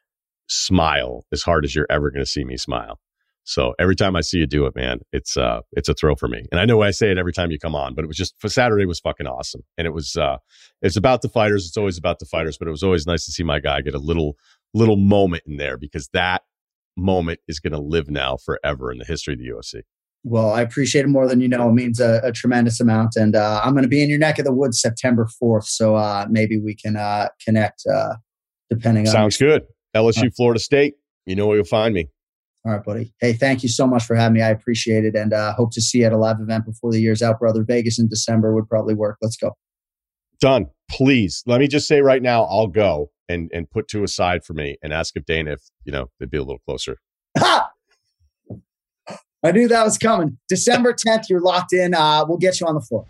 smile as hard as you're ever going to see me smile. So every time I see you do it, man, it's uh, it's a thrill for me. And I know I say it every time you come on, but it was just for Saturday was fucking awesome. And it was uh, it's about the fighters. It's always about the fighters, but it was always nice to see my guy get a little little moment in there, because that moment is going to live now forever in the history of the U F C. Well, I appreciate it more than you know. It means a, a tremendous amount. And uh, I'm going to be in your neck of the woods September fourth. So uh, maybe we can uh, connect uh, depending on. Sounds good. L S U, uh, Florida State. You know where you'll find me. All right, buddy. Hey, thank you so much for having me. I appreciate it. And uh, hope to see you at a live event before the year's out, brother. Vegas in December would probably work. Let's go. Done. Please. Let me just say right now, I'll go and, and put two aside for me and ask if Dana, if, you know, they'd be a little closer. Ha! I knew that was coming. December tenth, you're locked in. Uh, we'll get you on the floor.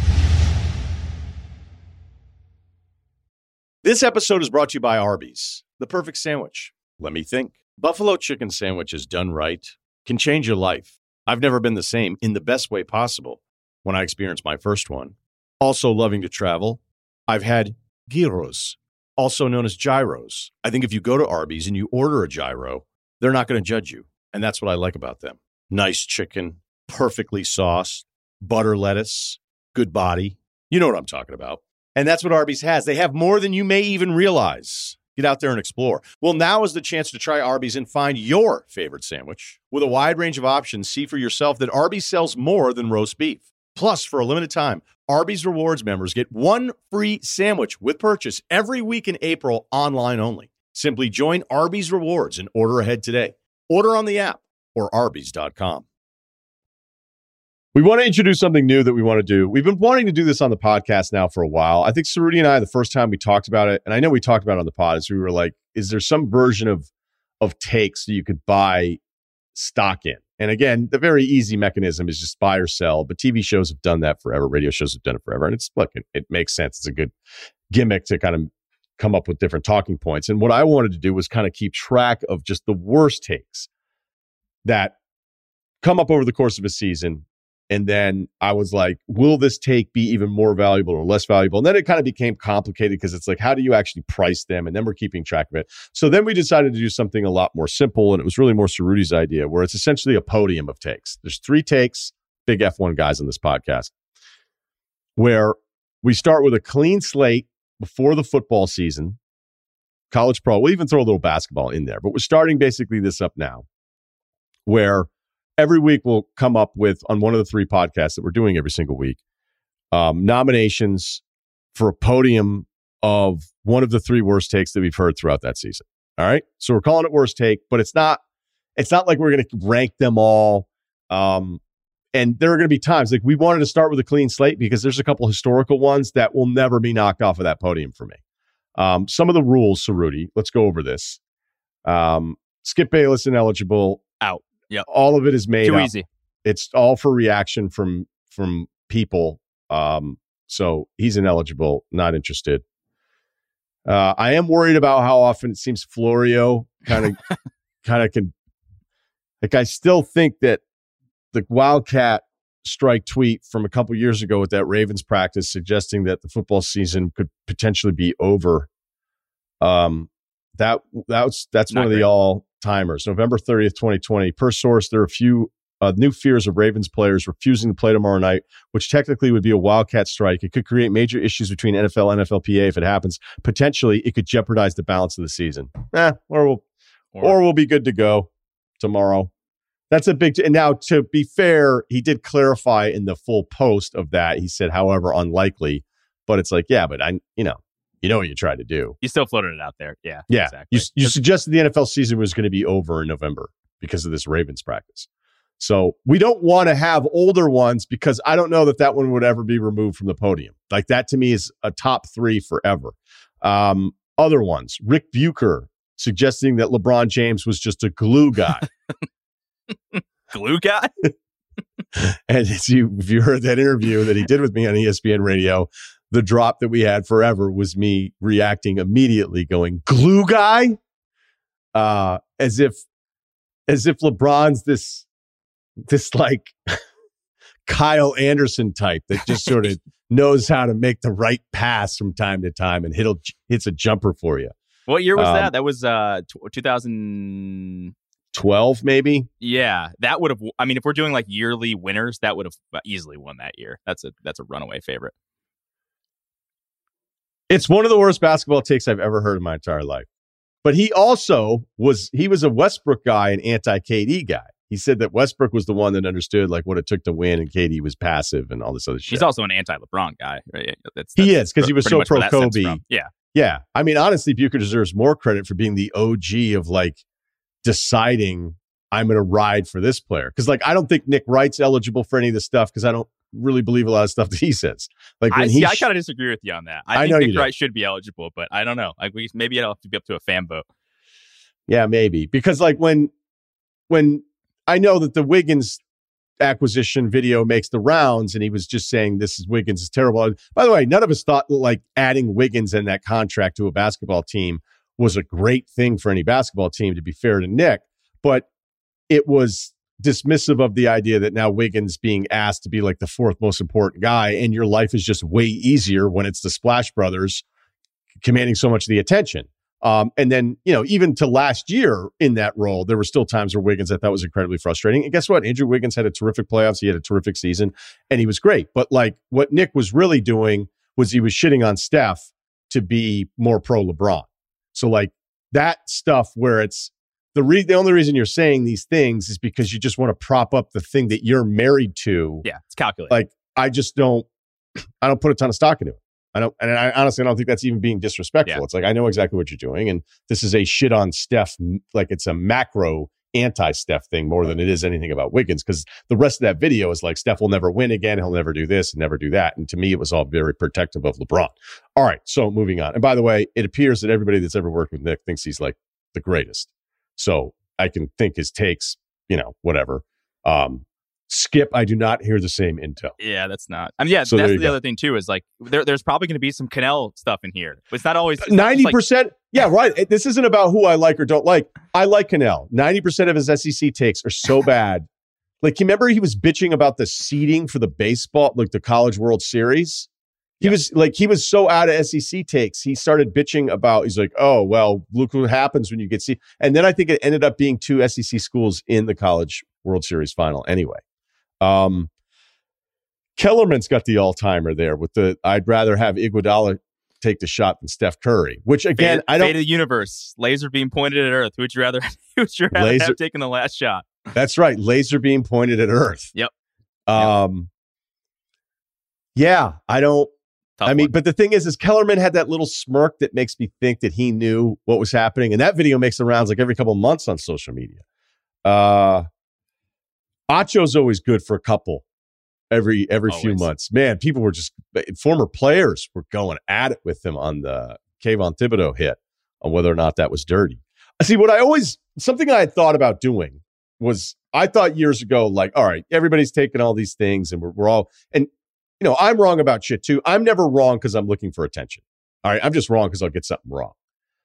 This episode is brought to you by Arby's, the perfect sandwich. Let me think. Buffalo chicken sandwiches done right can change your life. I've never been the same in the best way possible when I experienced my first one. Also loving to travel, I've had gyros, also known as gyros. I think if you go to Arby's and you order a gyro, they're not going to judge you. And that's what I like about them. Nice chicken, perfectly sauced, butter lettuce, good body. You know what I'm talking about. And that's what Arby's has. They have more than you may even realize. Get out there and explore. Well, now is the chance to try Arby's and find your favorite sandwich. With a wide range of options, see for yourself that Arby's sells more than roast beef. Plus, for a limited time, Arby's Rewards members get one free sandwich with purchase every week in April, online only. Simply join Arby's Rewards and order ahead today. Order on the app or arby's dot com. We want to introduce something new that we want to do. We've been wanting to do this on the podcast now for a while. I think Cerruti and I, the first time we talked about it, and I know we talked about it on the pod, is we were like, is there some version of of takes that you could buy stock in? And again, the very easy mechanism is just buy or sell, but T V shows have done that forever. Radio shows have done it forever. And it's, look, it, it makes sense. It's a good gimmick to kind of come up with different talking points. And what I wanted to do was kind of keep track of just the worst takes that come up over the course of a season. And then I was like, will this take be even more valuable or less valuable? And then it kind of became complicated because it's like, how do you actually price them? And then we're keeping track of it. So then we decided to do something a lot more simple. And it was really more Cerruti's idea, where it's essentially a podium of takes. There's three takes, big F one guys on this podcast, where we start with a clean slate before the football season, college pro. We'll even throw a little basketball in there. But we're starting basically this up now, where every week we'll come up with, on one of the three podcasts that we're doing every single week, um, nominations for a podium of one of the three worst takes that we've heard throughout that season. All right. So we're calling it worst take, but it's not, it's not like we're going to rank them all. Um, and there are going to be times like we wanted to start with a clean slate because there's a couple historical ones that will never be knocked off of that podium for me. Um, some of the rules, Cerruti, let's go over this. Um, Skip Bayless ineligible, out. Yeah, all of it is made too up. easy. It's all for reaction from from people. Um, so he's ineligible, not interested. Uh, I am worried about how often it seems Florio kind of kind of can. Like, I still think that the Wildcat strike tweet from a couple years ago with that Ravens practice suggesting that the football season could potentially be over. Um, that that's that's Not one of great. the all timers. November thirtieth, twenty twenty. Per source, there are a few uh, new fears of Ravens players refusing to play tomorrow night, which technically would be a Wildcat strike. It could create major issues between N F L and N F L P A if it happens. Potentially, it could jeopardize the balance of the season. Eh, or we'll or, or we'll be good to go tomorrow. That's a big. T- and now, to be fair, he did clarify in the full post of that. He said, however, unlikely. But it's like, yeah, but I, you know. You know what you tried to do. You still floated it out there. Yeah. Yeah. Exactly. You, you suggested the N F L season was going to be over in November because of this Ravens practice. So we don't want to have older ones because I don't know that that one would ever be removed from the podium. Like, that to me is a top three forever. Um, other ones, Rick Bucher suggesting that LeBron James was just a glue guy. Glue guy? And if you, if you heard that interview that he did with me on E S P N Radio, the drop that we had forever was me reacting immediately, going, glue guy? Uh, as if, as if LeBron's this, this like Kyle Anderson type that just sort of knows how to make the right pass from time to time and hit a, hits a jumper for you. What year was Um, that? That was uh two thousand twelve, maybe? Yeah, that would have. I mean, if we're doing like yearly winners, that would have easily won that year. That's a that's a runaway favorite. It's one of the worst basketball takes I've ever heard in my entire life. But he also was, he was a Westbrook guy, an anti-K D guy. He said that Westbrook was the one that understood like what it took to win, and K D was passive and all this other shit. He's also an anti-LeBron guy, right? That's, that's he is, because he was pretty so much where pro that stems Kobe. from. Yeah. Yeah. I mean, honestly, Bucher deserves more credit for being the O G of like deciding I'm going to ride for this player. Because like, I don't think Nick Wright's eligible for any of this stuff because I don't really believe a lot of stuff that he says. Like, when I he see. I sh- kind of disagree with you on that. I, I think know you Nick do. Wright should be eligible, but I don't know. Like, we maybe it'll have to be up to a fan vote. Yeah, maybe. Because like when, when I know that the Wiggins acquisition video makes the rounds and he was just saying this is Wiggins is terrible. By the way, none of us thought like adding Wiggins and that contract to a basketball team was a great thing for any basketball team, to be fair to Nick, but it was dismissive of the idea that now Wiggins being asked to be like the fourth most important guy, and your life is just way easier when it's the Splash Brothers commanding so much of the attention. Um, and then, you know, even to last year in that role, there were still times where Wiggins I thought was incredibly frustrating. And guess what? Andrew Wiggins had a terrific playoffs. He had a terrific season and he was great. But like what Nick was really doing was he was shitting on Steph to be more pro LeBron. So like that stuff where it's the re- the only reason you're saying these things is because you just want to prop up the thing that you're married to. Yeah, it's calculated. Like I just don't, I don't put a ton of stock into it. I don't, and I honestly don't think that's even being disrespectful. Yeah. It's like, I know exactly what you're doing. And this is a shit on Steph, like it's a macro anti-Steph thing more than it is anything about Wiggins. Because the rest of that video is like, Steph will never win again. He'll never do this and never do that. And to me, it was all very protective of LeBron. All right. So moving on. And by the way, it appears that everybody that's ever worked with Nick thinks he's like the greatest. So I can think his takes, you know, whatever. Um, Skip, I do not hear the same intel. Yeah, that's not. I mean, yeah, so that's the go. other thing too. Is like there, there's probably going to be some Cannell stuff in here. But it's not always ninety percent. Like, yeah, right. This isn't about who I like or don't like. I like Cannell. Ninety percent of his S E C takes are so bad. Like, you remember he was bitching about the seeding for the baseball, like the College World Series. He yeah. was like, he was so out of S E C takes. He started bitching about. He's like, oh well, look what happens when you get seeded. And then I think it ended up being two S E C schools in the College World Series final anyway. Um, Kellerman's got the all-timer there with the, I'd rather have Iguodala take the shot than Steph Curry, which again, fate, I don't. Fate of the universe, laser being pointed at Earth. Would you rather, would you rather laser, have taken the last shot? That's right. Laser being pointed at Earth. Yep. Um, yep. Yeah, I don't, Tough I mean, one. But the thing is, is Kellerman had that little smirk that makes me think that he knew what was happening. And that video makes the rounds like every couple of months on social media. Uh, Acho's always good for a couple every every always. few months. Man, people were just, former players were going at it with him on the Kayvon Thibodeau hit on whether or not that was dirty. See, what I always, something I had thought about doing was, I thought years ago, like, all right, everybody's taking all these things and we're, we're all, and, you know, I'm wrong about shit too. I'm never wrong because I'm looking for attention. All right, I'm just wrong because I'll get something wrong.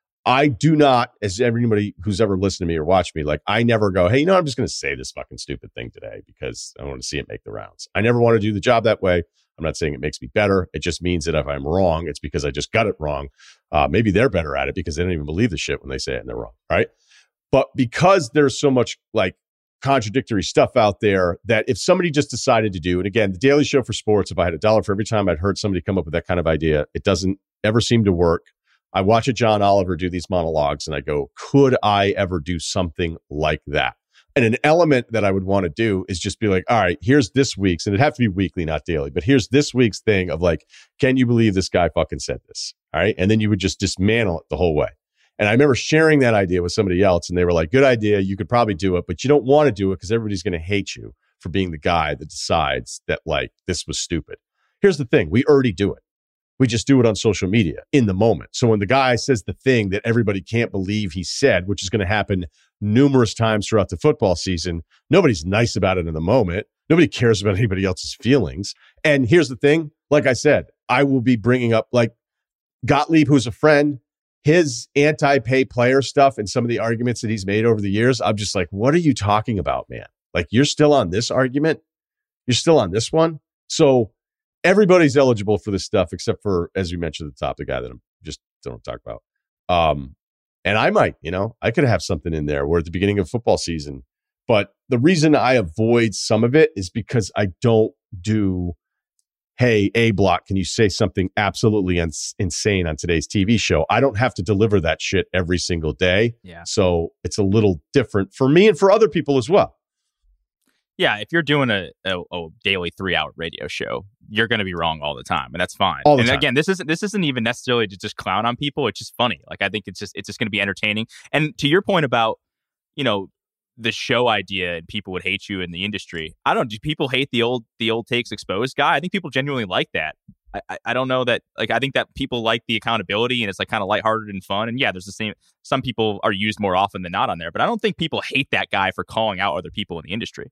I do not, as everybody who's ever listened to me or watched me, like I never go, hey, you know, I'm just going to say this fucking stupid thing today because I want to see it make the rounds. I never want to do the job that way. I'm not saying it makes me better. It just means that if I'm wrong, it's because I just got it wrong. Uh, maybe they're better at it because they don't even believe the shit when they say it and they're wrong, right? But because there's so much like contradictory stuff out there that if somebody just decided to do, and again, the Daily Show for sports, if I had a dollar for every time I'd heard somebody come up with that kind of idea, it doesn't ever seem to work. I watch a John Oliver do these monologues and I go, could I ever do something like that? And an element that I would want to do is just be like, all right, here's this week's, and it'd have to be weekly, not daily, but here's this week's thing of like, can you believe this guy fucking said this? All right. And then you would just dismantle it the whole way. And I remember sharing that idea with somebody else and they were like, good idea. You could probably do it, but you don't want to do it because everybody's going to hate you for being the guy that decides that like this was stupid. Here's the thing. We already do it. We just do it on social media in the moment. So when the guy says the thing that everybody can't believe he said, which is going to happen numerous times throughout the football season, nobody's nice about it in the moment. Nobody cares about anybody else's feelings. And here's the thing. Like I said, I will be bringing up like Gottlieb, who's a friend, his anti-pay player stuff and some of the arguments that he's made over the years. I'm just like, what are you talking about, man? Like, you're still on this argument? You're still on this one? So everybody's eligible for this stuff, except for, as we mentioned at the top, the guy that I'm just don't talk about. Um, and I might, you know, I could have something in there. We're at the beginning of football season. But the reason I avoid some of it is because I don't do, hey, A Block, can you say something absolutely ins- insane on today's T V show? I don't have to deliver that shit every single day. Yeah. So it's a little different for me and for other people as well. Yeah, if you're doing a, a, a daily three-hour radio show, you're going to be wrong all the time, and that's fine. All the and time. Again, this isn't this isn't even necessarily to just clown on people. It's just funny. Like, I think it's just it's just going to be entertaining. And to your point about, you know, the show idea and people would hate you in the industry. I don't. Do people hate the old the old takes exposed guy? I think people genuinely like that. I, I, I don't know that. Like, I think that people like the accountability and it's like kind of lighthearted and fun. And yeah, there's the same. Some people are used more often than not on there, but I don't think people hate that guy for calling out other people in the industry.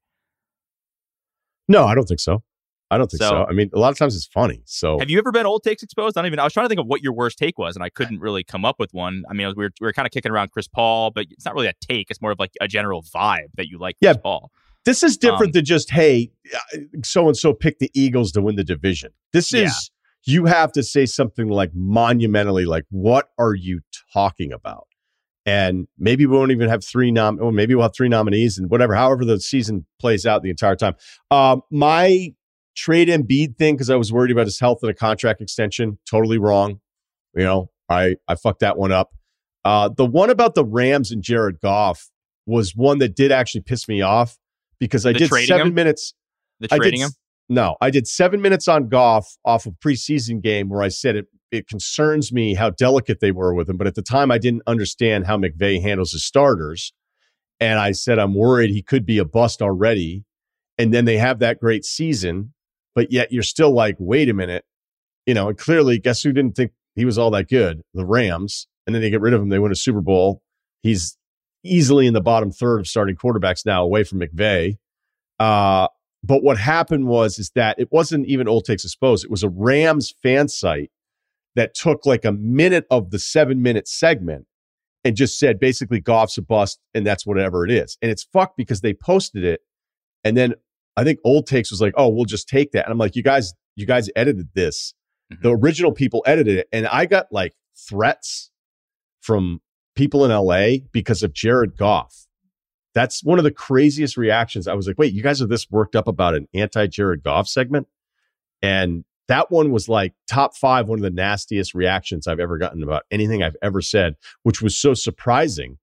No, I don't think so. I don't think so, so. I mean, a lot of times it's funny. So, have you ever been old takes exposed? I don't even. I was trying to think of what your worst take was, and I couldn't really come up with one. I mean, we were we were kind of kicking around Chris Paul, but it's not really a take. It's more of like a general vibe that you like Chris yeah, Paul. This is different um, than just, hey, so and so picked the Eagles to win the division. This is yeah. you have to say something like monumentally, like, what are you talking about? And maybe we won't even have three nom, or maybe we'll have three nominees and whatever, however the season plays out the entire time. Um, my trade Embiid thing, because I was worried about his health and a contract extension, totally wrong. You know, I, I fucked that one up. Uh, the one about the Rams and Jared Goff was one that did actually piss me off because I The did trading seven him? minutes. The I trading did, him? No, I did seven minutes on Goff off a preseason game where I said it, it concerns me how delicate they were with him. But at the time, I didn't understand how McVay handles his starters. And I said, I'm worried he could be a bust already. And then they have that great season, but yet you're still like, wait a minute. You know, and clearly, guess who didn't think he was all that good? The Rams. And then they get rid of him. They win a Super Bowl. He's easily in the bottom third of starting quarterbacks now, away from McVay. Uh, but what happened was is that it wasn't even Old Takes Exposed. It was a Rams fan site that took like a minute of the seven minute segment and just said basically Goff's a bust and that's whatever it is. And it's fucked because they posted it. And then I think Old Takes was like, oh, we'll just take that. And I'm like, you guys, you guys edited this. Mm-hmm. The original people edited it. And I got like threats from people in L A because of Jared Goff. That's one of the craziest reactions. I was like, wait, you guys are this worked up about an anti-Jared Goff segment? And that one was like top five, one of the nastiest reactions I've ever gotten about anything I've ever said, which was so surprising.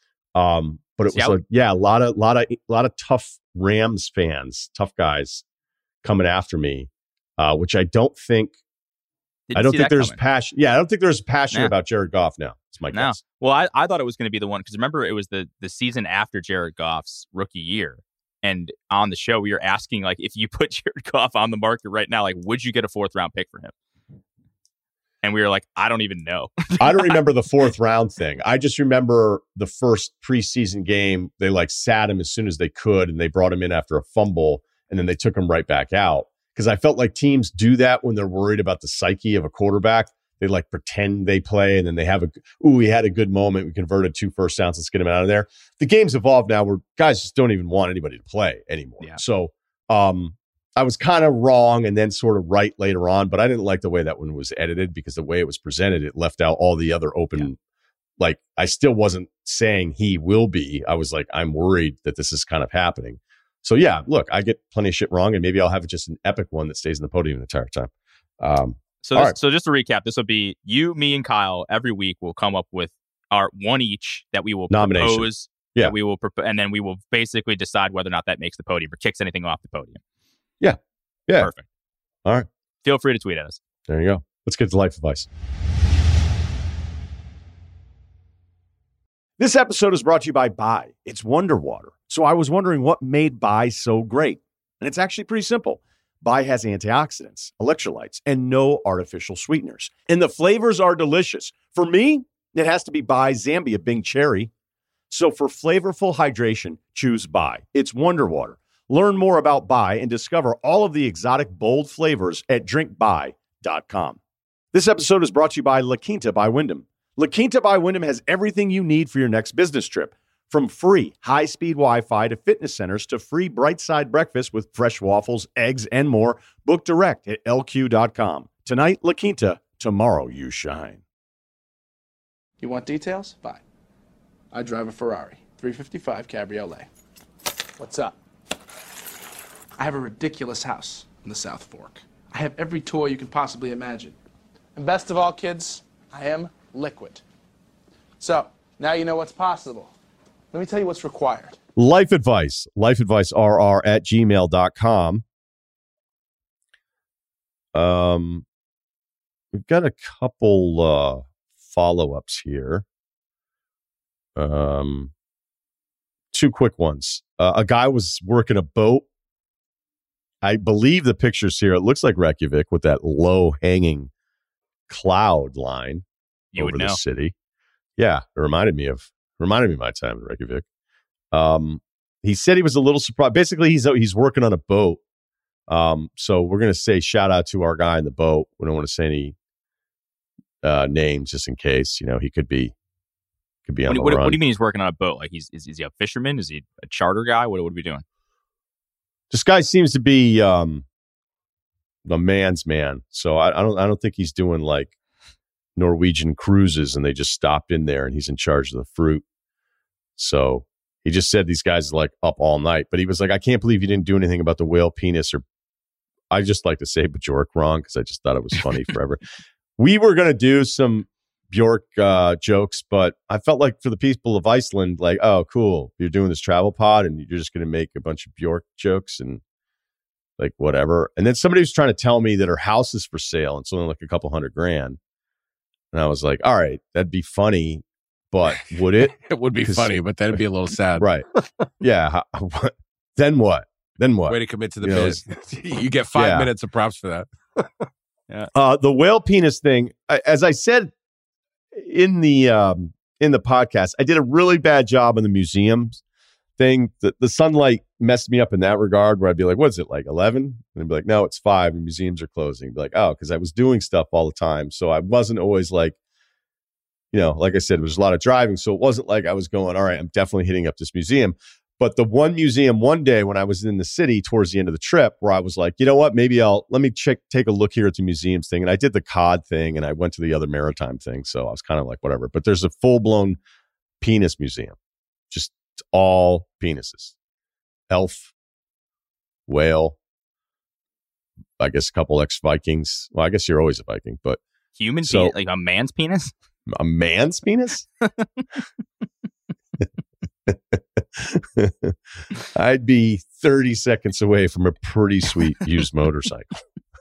Um, but it was, like, yeah, a lot of, lot of, lot of tough Rams fans, tough guys coming after me, uh, which I don't think, Didn't I don't think there's coming. passion. Yeah, I don't think there's passion Nah. about Jared Goff now. It's my No. guess. Well, I, I thought it was going to be the one because remember, it was the, the season after Jared Goff's rookie year. And on the show, we were asking, like, if you put Jared Goff on the market right now, like, would you get a fourth round pick for him? And we were like, I don't even know. I don't remember the fourth round thing. I just remember the first preseason game. They like sat him as soon as they could, and they brought him in after a fumble, and then they took him right back out. Because I felt like teams do that when they're worried about the psyche of a quarterback. They like pretend they play, and then they have a, ooh, we had a good moment. We converted two first downs. Let's get him out of there. The game's evolved now where guys just don't even want anybody to play anymore. Yeah. So um, I was kind of wrong and then sort of right later on, but I didn't like the way that one was edited because the way it was presented, it left out all the other open, yeah. like I still wasn't saying he will be. I was like, I'm worried that this is kind of happening. So yeah, look, I get plenty of shit wrong, and maybe I'll have just an epic one that stays in the podium the entire time. Um, So, this, right. so just to recap, this will be you, me, and Kyle. Every week, we'll come up with our one each that we will Nomination. propose. Yeah, that we will, prop- and then we will basically decide whether or not that makes the podium or kicks anything off the podium. Yeah, yeah, perfect. All right, feel free to tweet at us. There you go. Let's get to life advice. This episode is brought to you by Bai. It's Wonder Water. So I was wondering what made Bai so great, and it's actually pretty simple. Bai has antioxidants, electrolytes, and no artificial sweeteners. And the flavors are delicious. For me, it has to be Bai Zambia Bing Cherry. So for flavorful hydration, choose Bai. It's Wonder Water. Learn more about Bai and discover all of the exotic, bold flavors at drink bai dot com. This episode is brought to you by La Quinta by Wyndham. La Quinta by Wyndham has everything you need for your next business trip. From free high-speed Wi-Fi to fitness centers to free bright side breakfast with fresh waffles, eggs, and more. Book direct at L Q dot com. Tonight, La Quinta. Tomorrow, you shine. You want details? Fine. I drive a Ferrari, three fifty-five Cabriolet. What's up? I have a ridiculous house in the South Fork. I have every toy you can possibly imagine. And best of all, kids, I am liquid. So, now you know what's possible. Let me tell you what's required. Life advice. lifeadvicerr at gmail dot com. Um, we've got a couple uh, follow-ups here. Um, two quick ones. Uh, a guy was working a boat. I believe the pictures here, it looks like Reykjavik with that low-hanging cloud line you over would know. the city. Yeah, it reminded me of reminded me of my time in Reykjavik. Um, he said he was a little surprised. Basically, he's he's working on a boat. Um, so we're gonna say shout out to our guy in the boat. We don't want to say any uh, names just in case. You know, he could be could be on What, the what, run. what do you mean he's working on a boat? Like he's is, is he a fisherman? Is he a charter guy? What what are we doing? This guy seems to be um, a man's man. So I, I don't I don't think he's doing like Norwegian cruises and they just stopped in there and he's in charge of the fruit. So he just said these guys are like up all night. But he was like, I can't believe you didn't do anything about the whale penis. Or I just like to say Bjork wrong because I just thought it was funny forever. We were going to do some Bjork uh, jokes, but I felt like for the people of Iceland, like, oh, cool. You're doing this travel pod and you're just going to make a bunch of Bjork jokes and like whatever. And then somebody was trying to tell me that her house is for sale and it's only like a couple hundred grand. And I was like, all right, that'd be funny, but would it? It would be funny, but that'd be a little sad. Right. Yeah. How, then what? Then what? Way to commit to the you bit. You get five yeah. minutes of props for that. yeah. Uh, the whale penis thing, as I said in the um, in the podcast, I did a really bad job in the museums thing. The, the sunlight messed me up in that regard where I'd be like, what's it, like eleven? And I'd be like, no, it's five and museums are closing. I'd be like, oh, because I was doing stuff all the time. So I wasn't always like, you know, like I said, there was a lot of driving. So it wasn't like I was going, all right, I'm definitely hitting up this museum. But the one museum one day when I was in the city towards the end of the trip where I was like, you know what, maybe I'll, let me check, take a look here at the museums thing. And I did the cod thing and I went to the other maritime thing. So I was kind of like, whatever. But there's a full blown penis museum, just all penises. Elf, whale, I guess a couple ex-Vikings. Well, I guess you're always a Viking, but human so, penis, like a man's penis? A man's penis? I'd be thirty seconds away from a pretty sweet used motorcycle.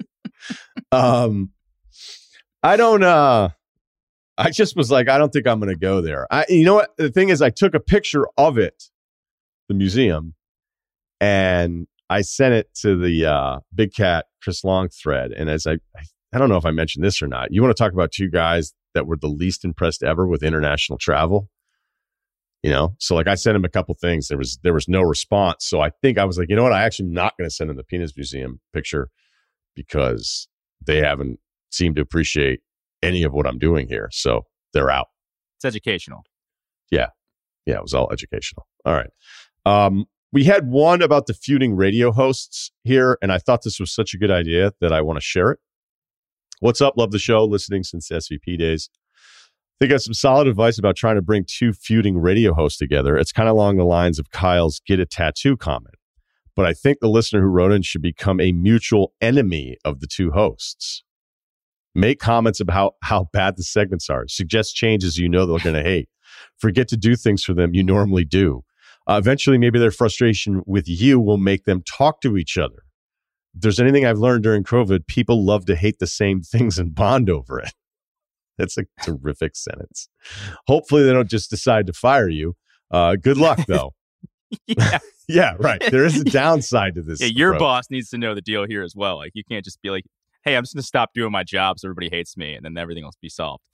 um, I don't, uh, I just was like, I don't think I'm going to go there. I, you know what? The thing is, I took a picture of it, the museum, and I sent it to the uh, Big Cat Chris Long thread. And as I, I, I don't know if I mentioned this or not. You want to talk about two guys that were the least impressed ever with international travel? You know, so like I sent him a couple things. There was there was no response. So I think I was like, you know what? I actually am not going to send him the penis museum picture because they haven't seemed to appreciate any of what I'm doing here. So they're out. It's educational. Yeah. Yeah, it was all educational. All right. Um, we had one about the feuding radio hosts here, and I thought this was such a good idea that I want to share it. What's up? Love the show. Listening since S V P days. I think I have some solid advice about trying to bring two feuding radio hosts together. It's kind of along the lines of Kyle's get a tattoo comment. But I think the listener who wrote in should become a mutual enemy of the two hosts. Make comments about how, how bad the segments are. Suggest changes you know they're going to hate. Forget to do things for them you normally do. Uh, eventually, maybe their frustration with you will make them talk to each other. If there's anything I've learned during COVID, people love to hate the same things and bond over it. That's a terrific sentence. Hopefully, they don't just decide to fire you. Uh, good luck, though. yeah. yeah, right. There is a downside to this. Yeah, your approach. boss needs to know the deal here as well. Like, you can't just be like, hey, I'm just going to stop doing my job so everybody hates me, and then everything else be solved.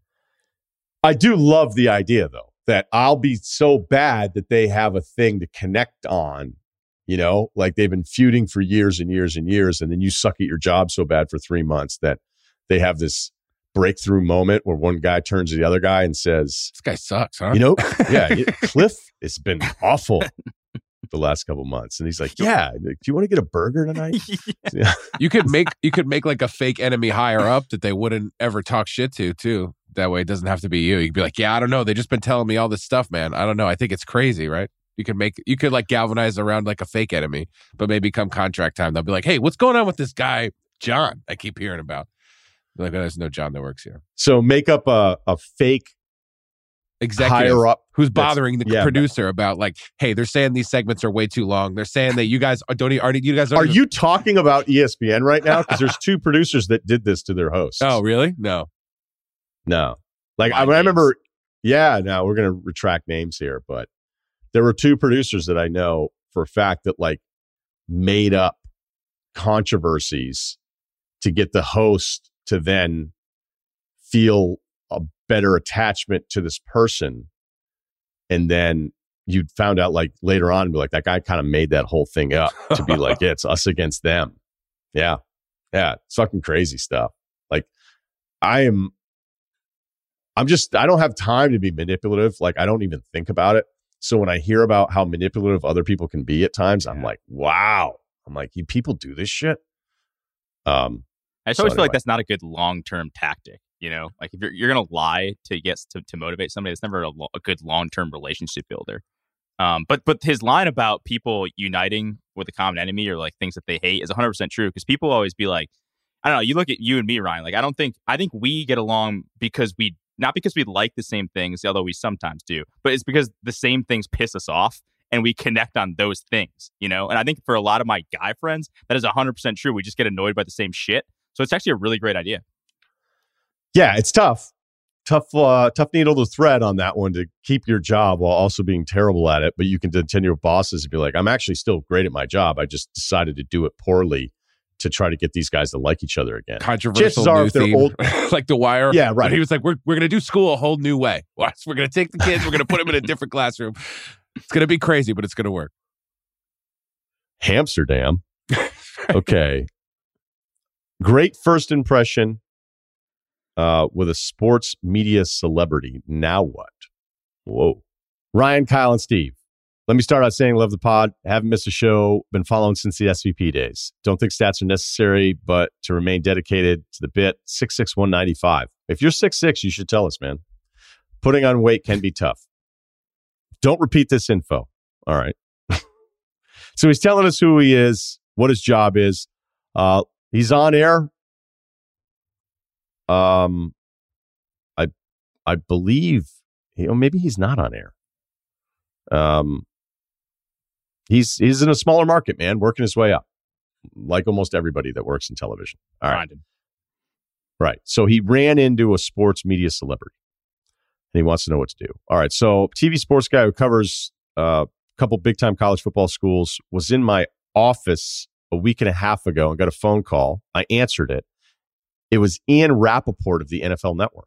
I do love the idea, though, that I'll be so bad that they have a thing to connect on. You know, like they've been feuding for years and years and years, and then you suck at your job so bad for three months that they have this breakthrough moment where one guy turns to the other guy and says, this guy sucks, huh? You know, yeah, it, Cliff, it's been awful the last couple months. And he's like, yeah, do you want to get a burger tonight? Yeah. You could make, you could make like a fake enemy higher up that they wouldn't ever talk shit to too. That way it doesn't have to be you. You could be like, yeah, I don't know. They just been telling me all this stuff, man. I don't know. I think it's crazy, right? You could make, you could like galvanize around like a fake enemy, but maybe come contract time, they'll be like, hey, what's going on with this guy, John, I keep hearing about? Be like, oh, there's no John that works here. So make up a, a fake executive higher up who's bothering the yeah, producer about like, hey, they're saying these segments are way too long. They're saying that you guys are, don't, are you guys don't Are even... you talking about E S P N right now? Because there's two producers that did this to their hosts. Oh, really? No. No. Like, I, I names. remember, yeah, now we're going to retract names here, but there were two producers that I know for a fact that like made up controversies to get the host to then feel a better attachment to this person. And then you'd found out like later on, be like, that guy kind of made that whole thing up to be like, yeah, it's us against them. Yeah. Yeah. It's fucking crazy stuff. Like I am, I'm just, I don't have time to be manipulative. Like I don't even think about it. So when I hear about how manipulative other people can be at times, I'm like, wow. I'm like, you people do this shit? Um, I just so always anyway. feel like that's not a good long-term tactic. You know, like if you're you're gonna lie to get to, to motivate somebody, it's never a, lo- a good long-term relationship builder. Um, but but his line about people uniting with a common enemy or like things that they hate is one hundred percent true, because people always be like, I don't know. You look at you and me, Ryan. Like I don't think I think we get along because we not because we like the same things, although we sometimes do, but it's because the same things piss us off and we connect on those things. You know, and I think for a lot of my guy friends, that is one hundred percent true. We just get annoyed by the same shit. So it's actually a really great idea. Yeah, it's tough. Tough, uh, tough needle to thread on that one to keep your job while also being terrible at it. But you can continue with bosses and be like, I'm actually still great at my job. I just decided to do it poorly to try to get these guys to like each other again. Controversial Chances are new if they're theme, old- like The Wire. Yeah, right. But he was like, we're, we're going to do school a whole new way. Watch, we're going to take the kids, we're going to put them in a different classroom. It's going to be crazy, but it's going to work. Amsterdam. Okay. Great first impression uh, with a sports media celebrity. Now what? Whoa. Ryan, Kyle, and Steve. Let me start out saying love the pod. Haven't missed a show. Been following since the S V P days. Don't think stats are necessary, but to remain dedicated to the bit, six six, one ninety-five. If you're six six, you should tell us, man. Putting on weight can be tough. Don't repeat this info. All right. So he's telling us who he is, what his job is. Uh, he's on air. Um, I, I believe, you know, maybe he's not on air. Um, he's he's in a smaller market, man, working his way up, like almost everybody that works in television. All right, Find him. right. So he ran into a sports media celebrity, and he wants to know what to do. All right, so T V sports guy who covers uh, a couple big time college football schools was in my office a week and a half ago and got a phone call. I answered it. It was Ian Rappaport of the N F L Network.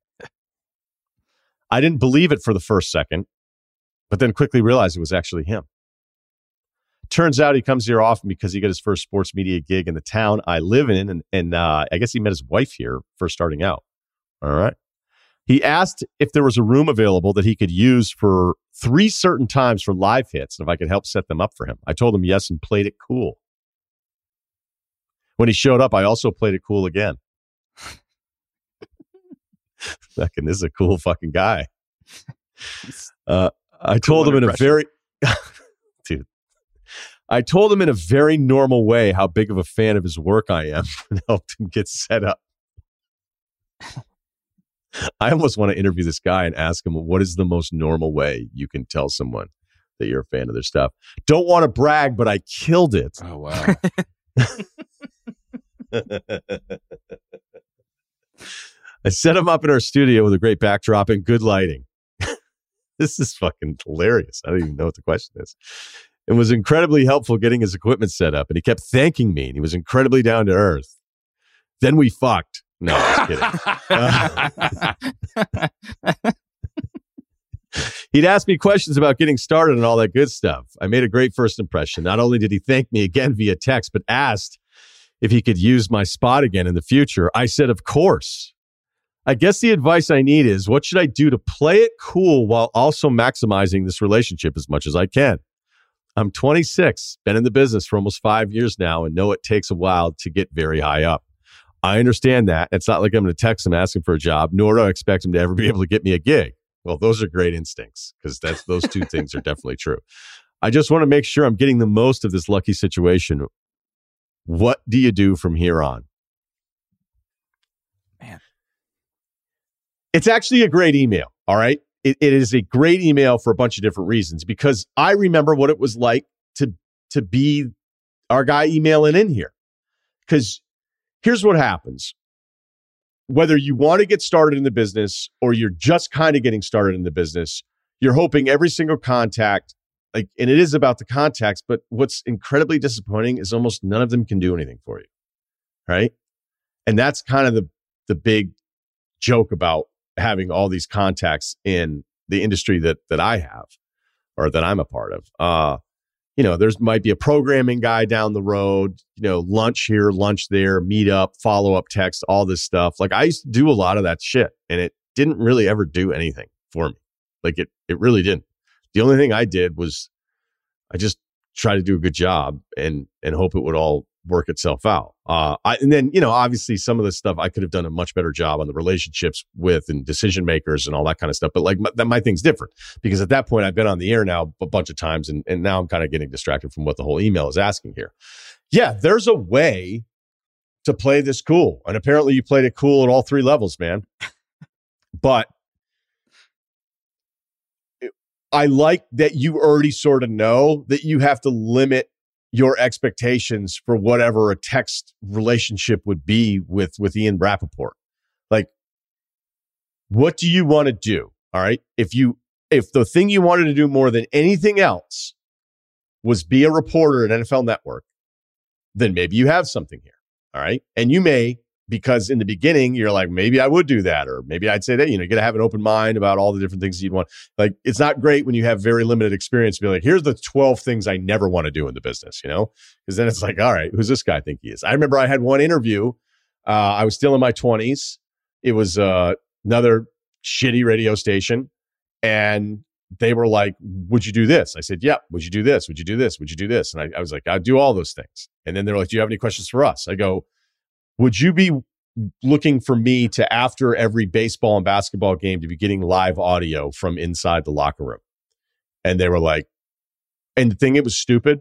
I didn't believe it for the first second, but then quickly realized it was actually him. Turns out he comes here often because he got his first sports media gig in the town I live in, and, and uh, I guess he met his wife here first starting out. All right. He asked if there was a room available that he could use for three certain times for live hits, and if I could help set them up for him. I told him yes and played it cool. When he showed up, I also played it cool again. Fucking, this is a cool fucking guy. Uh, I told him in a very, dude, I told him in a very normal way how big of a fan of his work I am and helped him get set up. I almost want to interview this guy and ask him, what is the most normal way you can tell someone that you're a fan of their stuff? Don't want to brag, but I killed it. Oh, wow. I set him up in our studio with a great backdrop and good lighting. This is fucking hilarious. I don't even know what the question is. It was incredibly helpful getting his equipment set up, and he kept thanking me, and he was incredibly down to earth. Then we fucked. No, I was kidding. Uh, he'd ask me questions about getting started and all that good stuff. I made a great first impression. Not only did he thank me again via text, but asked if he could use my spot again in the future. I said, of course. I guess the advice I need is, what should I do to play it cool while also maximizing this relationship as much as I can? I'm twenty-six, been in the business for almost five years now, and know it takes a while to get very high up. I understand that. It's not like I'm going to text him asking for a job, nor do I expect him to ever be able to get me a gig. Well, those are great instincts, because that's those two things are definitely true. I just want to make sure I'm getting the most of this lucky situation. What do you do from here on? Man. It's actually a great email, all right? It, it is a great email for a bunch of different reasons, because I remember what it was like to, to be our guy emailing in here. Because here's what happens. Whether you want to get started in the business or you're just kind of getting started in the business, you're hoping every single contact, like, and it is about the contacts, but what's incredibly disappointing is almost none of them can do anything for you, right? And that's kind of the the big joke about having all these contacts in the industry that that I have or that I'm a part of. Uh, you know, there's might be a programming guy down the road, you know, lunch here, lunch there, meet up, follow up text, all this stuff. Like I used to do a lot of that shit, and it didn't really ever do anything for me. Like it, it really didn't. The only thing I did was I just try to do a good job and and hope it would all work itself out. Uh, I, and then, you know, obviously some of the stuff I could have done a much better job on the relationships with and decision makers and all that kind of stuff. But like my, that, my thing's different because at that point I've been on the air now a bunch of times and, and now I'm kind of getting distracted from what the whole email is asking here. Yeah, there's a way to play this cool. And apparently you played it cool at all three levels, man. But I like that you already sort of know that you have to limit your expectations for whatever a text relationship would be with, with Ian Rapoport. Like, what do you want to do? All right. If you, if the thing you wanted to do more than anything else was be a reporter at N F L Network, then maybe you have something here. All right. And you may, because in the beginning, you're like, maybe I would do that. Or maybe I'd say that, you know, you got to have an open mind about all the different things you'd want. Like, it's not great when you have very limited experience to be like, here's the twelve things I never want to do in the business, you know, because then it's like, all right, who's this guy think he is? I remember I had one interview. Uh, I was still in my twenties. It was uh, another shitty radio station. And they were like, would you do this? I said, yeah. Would you do this? Would you do this? Would you do this? And I, I was like, I'd do all those things. And then they're like, do you have any questions for us? I go, would you be looking for me to, after every baseball and basketball game, to be getting live audio from inside the locker room? And they were like, and the thing, it was stupid,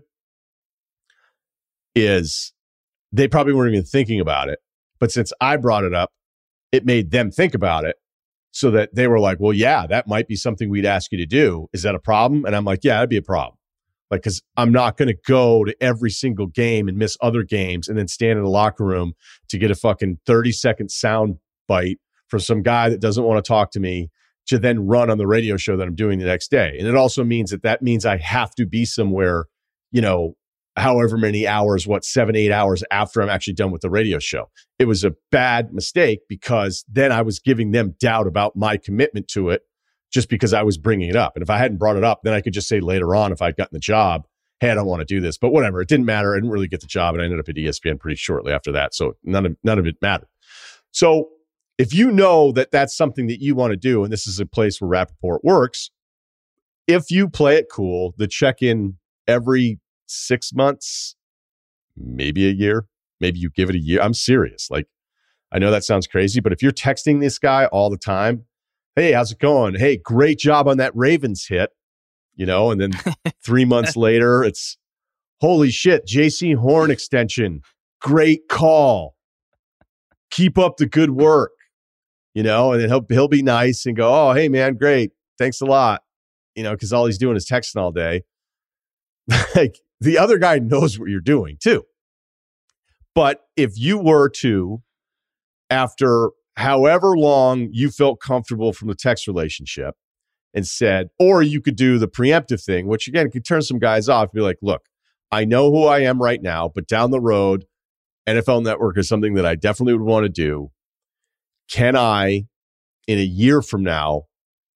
is they probably weren't even thinking about it. But since I brought it up, it made them think about it so that they were like, well, yeah, that might be something we'd ask you to do. Is that a problem? And I'm like, yeah, that'd be a problem. Like, because I'm not going to go to every single game and miss other games and then stand in the locker room to get a fucking thirty second sound bite from some guy that doesn't want to talk to me to then run on the radio show that I'm doing the next day. And it also means that that means I have to be somewhere, you know, however many hours, what, seven, eight hours after I'm actually done with the radio show. It was a bad mistake because then I was giving them doubt about my commitment to it, just because I was bringing it up. And if I hadn't brought it up, then I could just say later on, if I'd gotten the job, hey, I don't want to do this. But whatever, it didn't matter. I didn't really get the job, and I ended up at E S P N pretty shortly after that. So none of none of it mattered. So if you know that that's something that you want to do, and this is a place where Rapoport works, if you play it cool, the check-in every six months, maybe a year, maybe you give it a year. I'm serious. Like, I know that sounds crazy, but if you're texting this guy all the time, hey, how's it going? Hey, great job on that Ravens hit, you know, and then three months later, it's holy shit, J C Horn extension. Great call. Keep up the good work, you know, and then he'll, he'll be nice and go, oh, hey, man, great. Thanks a lot. You know, because all he's doing is texting all day. Like, the other guy knows what you're doing too. But if you were to, after however long you felt comfortable from the text relationship and said, or you could do the preemptive thing, which again could turn some guys off, be like, look, I know who I am right now, but down the road, N F L Network is something that I definitely would want to do. Can I, in a year from now,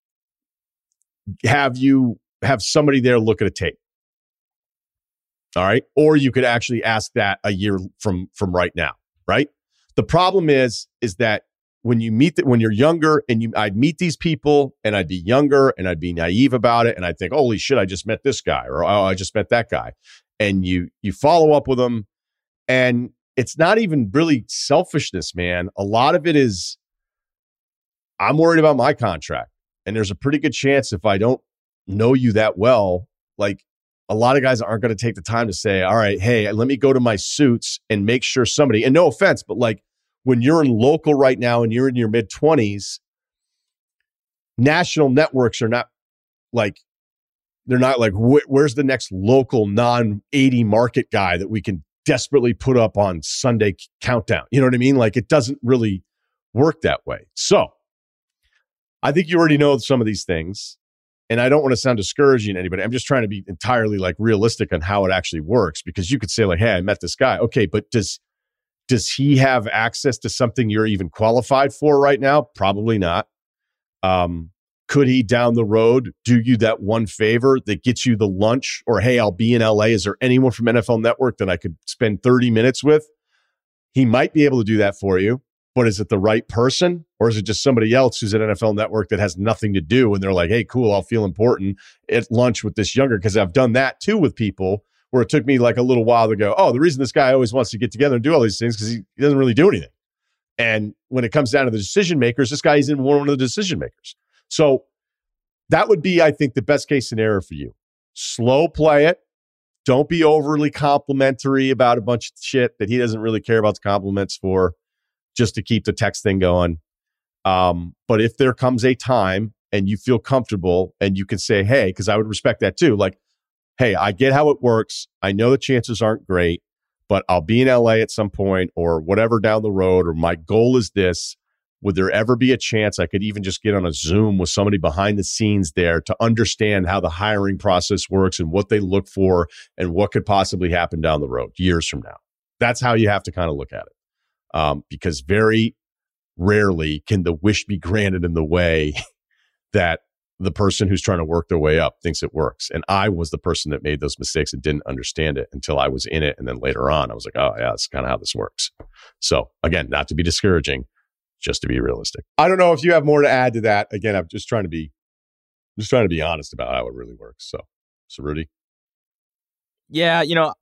have you have somebody there look at a tape? All right. Or you could actually ask that a year from, from right now. Right. The problem is, is that when you meet that, when you're younger and you, I'd meet these people and I'd be younger and I'd be naive about it. And I'd think, holy shit, I just met this guy, or, oh, I just met that guy. And you, you follow up with them, and it's not even really selfishness, man. A lot of it is, I'm worried about my contract. And there's a pretty good chance if I don't know you that well, like, a lot of guys aren't going to take the time to say, all right, hey, let me go to my suits and make sure somebody, and no offense, but like, when you're in local right now and you're in your mid twenties, national networks are not like, they're not like, wh- where's the next local non eighty market guy that we can desperately put up on Sunday Countdown? You know what I mean? Like, it doesn't really work that way. So I think you already know some of these things, and I don't want to sound discouraging to anybody. I'm just trying to be entirely like realistic on how it actually works, because you could say like, hey, I met this guy. Okay, but does Does he have access to something you're even qualified for right now? Probably not. Um, could he down the road do you that one favor that gets you the lunch? Or, hey, I'll be in L A. Is there anyone from N F L Network that I could spend thirty minutes with? He might be able to do that for you, but is it the right person? Or is it just somebody else who's at N F L Network that has nothing to do? And they're like, hey, cool, I'll feel important at lunch with this younger. Because I've done that too with people where it took me like a little while to go, oh, the reason this guy always wants to get together and do all these things because he, he doesn't really do anything. And when it comes down to the decision makers, this guy isn't one of the decision makers. So that would be, I think, the best case scenario for you. Slow play it. Don't be overly complimentary about a bunch of shit that he doesn't really care about the compliments for, just to keep the text thing going. Um, but if there comes a time and you feel comfortable and you can say, hey, because I would respect that too. Like, hey, I get how it works. I know the chances aren't great, but I'll be in L A at some point or whatever down the road, or my goal is this. Would there ever be a chance I could even just get on a Zoom with somebody behind the scenes there to understand how the hiring process works and what they look for and what could possibly happen down the road years from now? That's how you have to kind of look at it. Um, because very rarely can the wish be granted in the way that the person who's trying to work their way up thinks it works. And I was the person that made those mistakes and didn't understand it until I was in it. And then later on, I was like, oh, yeah, that's kind of how this works. So again, not to be discouraging, just to be realistic. I don't know if you have more to add to that. Again, I'm just trying to be just trying to be honest about how it really works. So, so Rudy? Yeah, you know,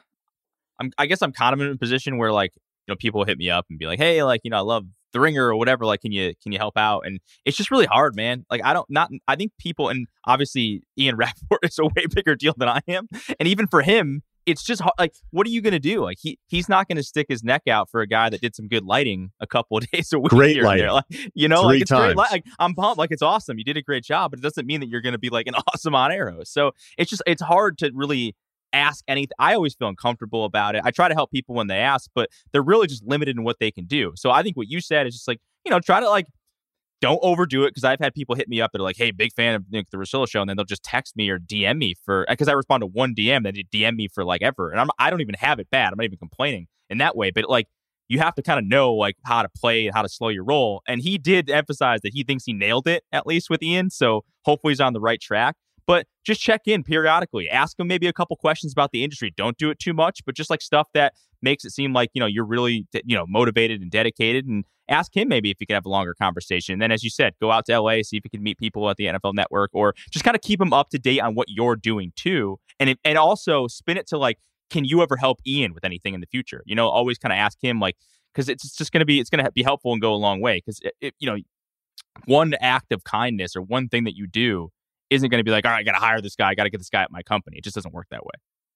I'm, I guess I'm kind of in a position where, like, you know, people hit me up and be like, hey, like, you know, I love The Ringer or whatever. Like, can you can you help out? And it's just really hard, man. Like, I don't not I think people, and obviously Ian Rappaport is a way bigger deal than I am. And even for him, it's just hard. Like, what are you going to do? Like, he he's not going to stick his neck out for a guy that did some good lighting a couple of days a week. Great lighting. Like, you know, Three like, it's times. great. Like, I'm pumped. Like, it's awesome. You did a great job, but it doesn't mean that you're going to be like an awesome on air host. So it's just, it's hard to really ask anything. I always feel uncomfortable about it. I try to help people when they ask, but they're really just limited in what they can do. So I think what you said is just like, you know, try to like, don't overdo it, because I've had people hit me up that are like, hey, big fan of Nick the Russillo show, and then they'll just text me or D M me for, because I respond to one D M, then they D M me for like ever. And I'm, I don't even have it bad. I'm not even complaining in that way. But like, you have to kind of know like how to play, how to slow your roll. And he did emphasize that he thinks he nailed it, at least with Ian. So hopefully he's on the right track. But just check in periodically. Ask him maybe a couple questions about the industry. Don't do it too much, but just like stuff that makes it seem like, you know, you're really, you know, motivated and dedicated. And ask him maybe if you can have a longer conversation. And then, as you said, go out to L A, see if you can meet people at the N F L Network, or just kind of keep him up to date on what you're doing too. And it, and also spin it to like, can you ever help Ian with anything in the future? You know, always kind of ask him, like, because it's just going to be, it's going to be helpful and go a long way. Because, you know, one act of kindness or one thing that you do isn't going to be like, all right, I got to hire this guy. I got to get this guy at my company. It just doesn't work that way.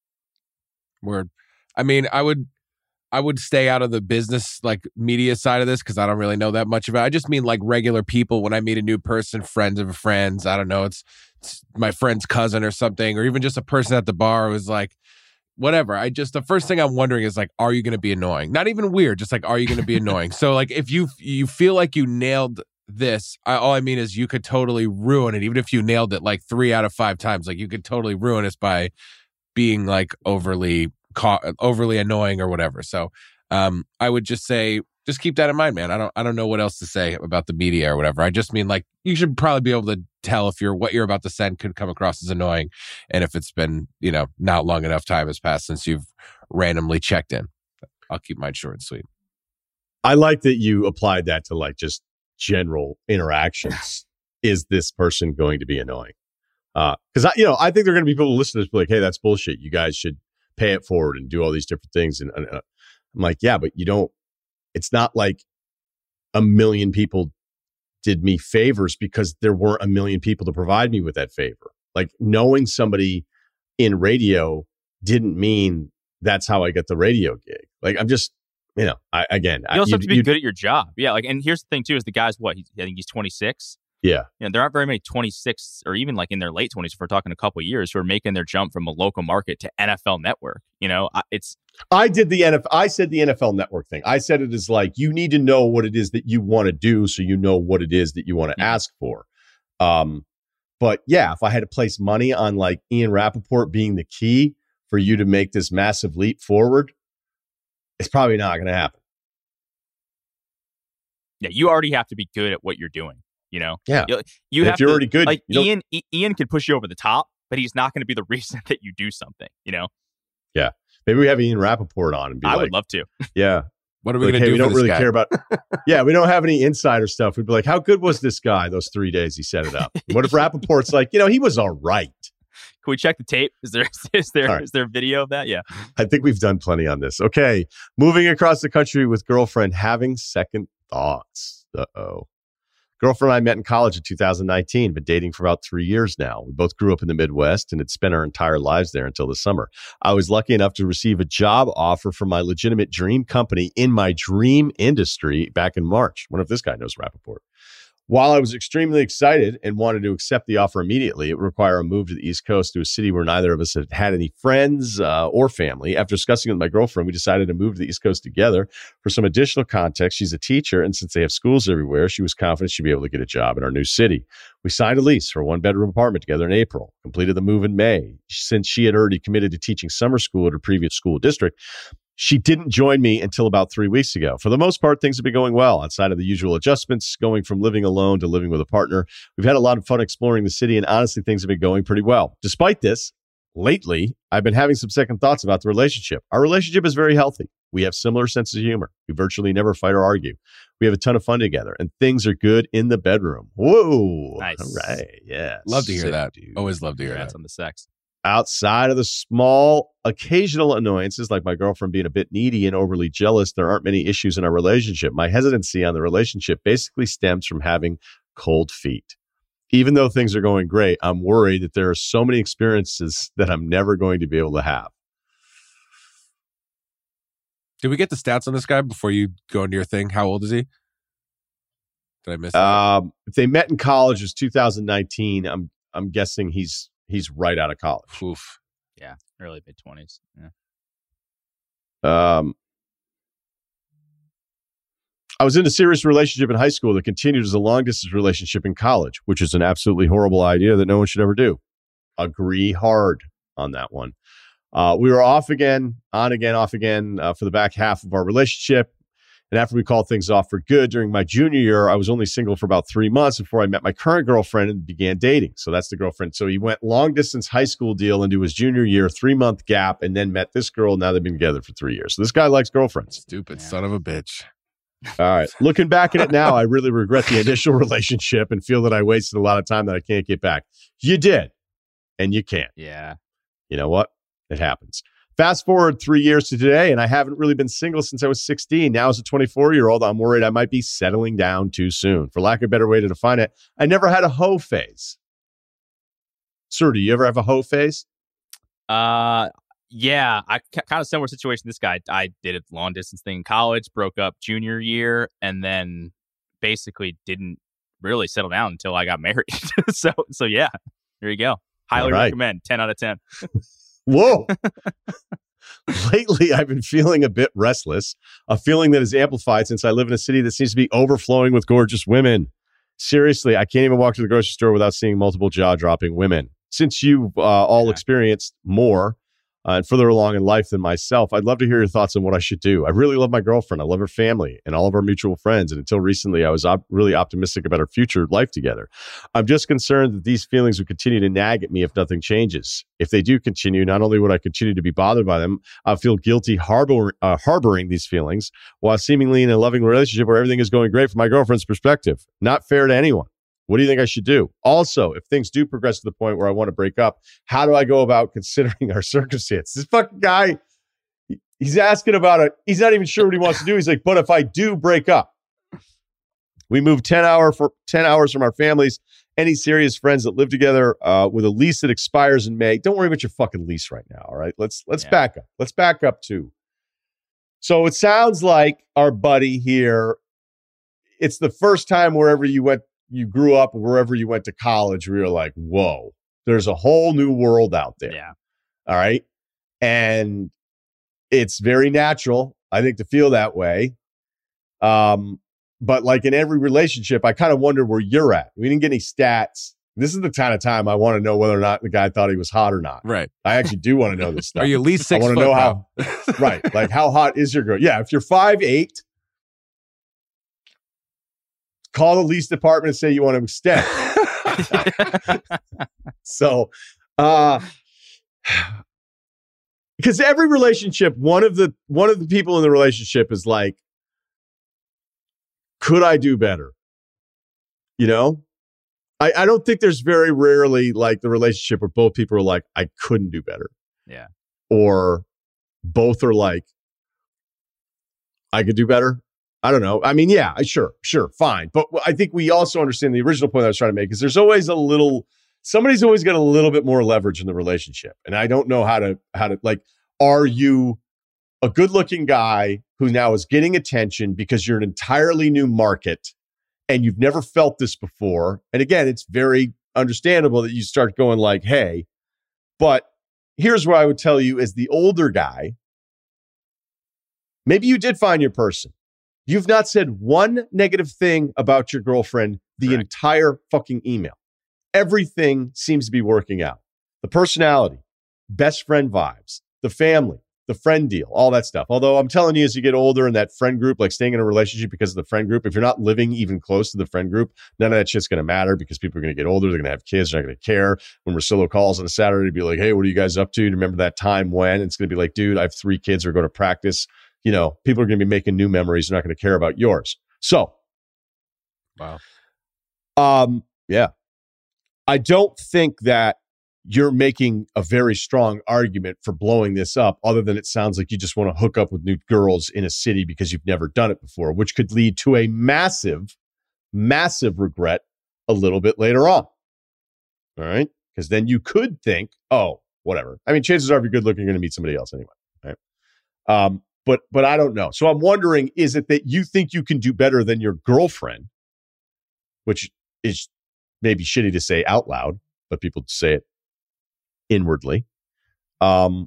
Word. I mean, I would, I would stay out of the business, like media side of this, because I don't really know that much about it. I just mean like regular people. When I meet a new person, friends of friends, I don't know, it's, it's my friend's cousin or something, or even just a person at the bar who's like, whatever. I just, the first thing I'm wondering is like, are you going to be annoying? Not even weird, just like, are you going to be annoying? So like, if you you feel like you nailed this, I, all I mean is you could totally ruin it. Even if you nailed it like three out of five times, like you could totally ruin it by being like overly overly annoying or whatever. So um, I would just say, just keep that in mind, man. I don't, I don't know what else to say about the media or whatever. I just mean like, you should probably be able to tell if you're, what you're about to send could come across as annoying. And if it's been, you know, not long enough time has passed since you've randomly checked in. I'll keep mine short and sweet. I like that you applied that to like just general interactions. Is this person going to be annoying? Uh, cause I, you know, I think there are going to be people listening to this like, hey, that's bullshit. You guys should pay it forward and do all these different things. And, and uh, I'm like, yeah, but you don't, it's not like a million people did me favors because there weren't a million people to provide me with that favor. Like knowing somebody in radio didn't mean that's how I get the radio gig. Like I'm just, you know, I, again, you also I, have to be good at your job. Yeah. Like, and here's the thing too, is the guy's what, he's, I think he's twenty-six. Yeah. You know, there aren't very many twenty-six or even like in their late twenties, if we're talking a couple of years, who are making their jump from a local market to N F L Network. You know, it's. I did the N F L. I said the N F L Network thing. I said it is like, you need to know what it is that you want to do so you know what it is that you want to mm-hmm. ask for. Um, but yeah, if I had to place money on like Ian Rappaport being the key for you to make this massive leap forward, it's probably not going to happen. Yeah, you already have to be good at what you're doing. You know, yeah. You, you have if you're to, already good, like you Ian. I, Ian could push you over the top, but he's not going to be the reason that you do something. You know. Yeah, maybe we have Ian Rappaport on and be I like, would love to. Yeah. What are we like, going to hey, do? We for don't this really guy? care about. Yeah, we don't have any insider stuff. We'd be like, how good was this guy those three days he set it up? What if Rappaport's like, you know, he was all right. Can we check the tape? Is there is there All right. is there video of that? Yeah. I think we've done plenty on this. Okay. Moving across the country with girlfriend having second thoughts. Uh-oh. Girlfriend and I met in college in two thousand nineteen, been dating for about three years now. We both grew up in the Midwest and had spent our entire lives there until the summer. I was lucky enough to receive a job offer from my legitimate dream company in my dream industry back in March. Wonder if this guy knows Rappaport. While I was extremely excited and wanted to accept the offer immediately, it would require a move to the East Coast to a city where neither of us had had any friends uh, or family. After discussing with my girlfriend, we decided to move to the East Coast together. For some additional context, she's a teacher, and since they have schools everywhere, she was confident she'd be able to get a job in our new city. We signed a lease for a one-bedroom apartment together in April, completed the move in May. Since she had already committed to teaching summer school at her previous school district, she didn't join me until about three weeks ago. For the most part, things have been going well outside of the usual adjustments, going from living alone to living with a partner. We've had a lot of fun exploring the city, and honestly, things have been going pretty well. Despite this, lately, I've been having some second thoughts about the relationship. Our relationship is very healthy. We have similar senses of humor. We virtually never fight or argue. We have a ton of fun together, and things are good in the bedroom. Whoa. Nice. All right. Yeah. Love to hear Sick, that. dude. Always love to hear Congrats that. on the sex. Outside of the small, occasional annoyances like my girlfriend being a bit needy and overly jealous, there aren't many issues in our relationship. My hesitancy on the relationship basically stems from having cold feet. Even though things are going great, I'm worried that there are so many experiences that I'm never going to be able to have. Did we get the stats on this guy before you go into your thing? How old is he? Did I miss that? Um, if they met in college, it was two thousand nineteen. I'm I'm guessing he's he's right out of college. Oof. Yeah, early mid twenties. Yeah. Um, I was in a serious relationship in high school that continued as a long distance relationship in college, which is an absolutely horrible idea that no one should ever do. Agree hard on that one. Uh, we were off again, on again, off again uh, for the back half of our relationship. And after we called things off for good during my junior year, I was only single for about three months before I met my current girlfriend and began dating. So that's the girlfriend. So he went long distance high school deal into his junior year, three month gap, and then met this girl. Now they've been together for three years. So this guy likes girlfriends. Stupid Yeah. son of a bitch. All right. Looking back at it now, I really regret the initial relationship and feel that I wasted a lot of time that I can't get back. You did, and you can't. Yeah. You know what? It happens. Fast forward three years to today, and I haven't really been single since I was sixteen. Now, as a twenty-four-year-old, I'm worried I might be settling down too soon. For lack of a better way to define it, I never had a hoe phase. Sir, do you ever have a hoe phase? Uh, yeah, I kind of similar situation. This guy, I did a long distance thing in college, broke up junior year, and then basically didn't really settle down until I got married. so, so yeah, there you go. Highly All right. recommend. ten out of ten. Whoa. Lately, I've been feeling a bit restless, a feeling that is amplified since I live in a city that seems to be overflowing with gorgeous women. Seriously, I can't even walk to the grocery store without seeing multiple jaw-dropping women. Since you've uh, all Yeah. experienced more uh, and further along in life than myself, I'd love to hear your thoughts on what I should do. I really love my girlfriend. I love her family and all of our mutual friends. And until recently, I was op- really optimistic about our future life together. I'm just concerned that these feelings will continue to nag at me if nothing changes. If they do continue, not only would I continue to be bothered by them, I'll feel guilty harbor- uh, harboring these feelings while seemingly in a loving relationship where everything is going great from my girlfriend's perspective. Not fair to anyone. What do you think I should do? Also, if things do progress to the point where I want to break up, how do I go about considering our circumstance? This fucking guy, he- he's asking about it. He's not even sure what he wants to do. He's like, but if I do break up, we move ten hour for ten hours from our families. Any serious friends that live together uh, with a lease that expires in May. Don't worry about your fucking lease right now. All right. Let's let's Yeah. back up. Let's back up to. So it sounds like our buddy here, it's the first time wherever you went, you grew up, wherever you went to college, where you're like, whoa, there's a whole new world out there. Yeah. All right. And it's very natural, I think, to feel that way. Um, but like in every relationship, I kind of wonder where you're at. We didn't get any stats. This is the kind of time I want to know whether or not the guy thought he was hot or not. Right. I actually do want to know this stuff. Are you at least I six want foot to know now? how, right. Like how hot is your girl? Yeah. If you're five eight, call the lease department and say you want to extend. So, uh, because every relationship, one of the one of the people in the relationship is like, could I do better? You know, I, I don't think there's very rarely like the relationship where both people are like, I couldn't do better. Yeah. Or both are like, I could do better. I don't know. I mean, yeah, sure, sure, fine. But I think we also understand the original point I was trying to make is there's always a little, somebody's always got a little bit more leverage in the relationship. And I don't know how to, how to like, are you a good looking guy who now is getting attention because you're an entirely new market and you've never felt this before? And again, it's very understandable that you start going like, hey, but here's what I would tell you as the older guy. Maybe you did find your person. You've not said one negative thing about your girlfriend the Correct. entire fucking email. Everything seems to be working out. The personality, best friend vibes, the family, the friend deal, all that stuff. Although I'm telling you, as you get older in that friend group, like staying in a relationship because of the friend group, if you're not living even close to the friend group, none of that shit's going to matter because people are going to get older. They're going to have kids. They're not going to care. When Russillo calls on a Saturday to be like, hey, what are you guys up to? Remember that time when? It's going to be like, dude, I have three kids who are going to practice. You know, people are going to be making new memories. They're not going to care about yours. So, wow. Um, yeah. I don't think that you're making a very strong argument for blowing this up, other than it sounds like you just want to hook up with new girls in a city because you've never done it before, which could lead to a massive, massive regret a little bit later on. All right? Because then you could think, oh, whatever. I mean, chances are if you're good looking, you're going to meet somebody else anyway. Right? Um, but but I don't know. So I'm wondering, is it that you think you can do better than your girlfriend, which is maybe shitty to say out loud, but people say it inwardly. Um,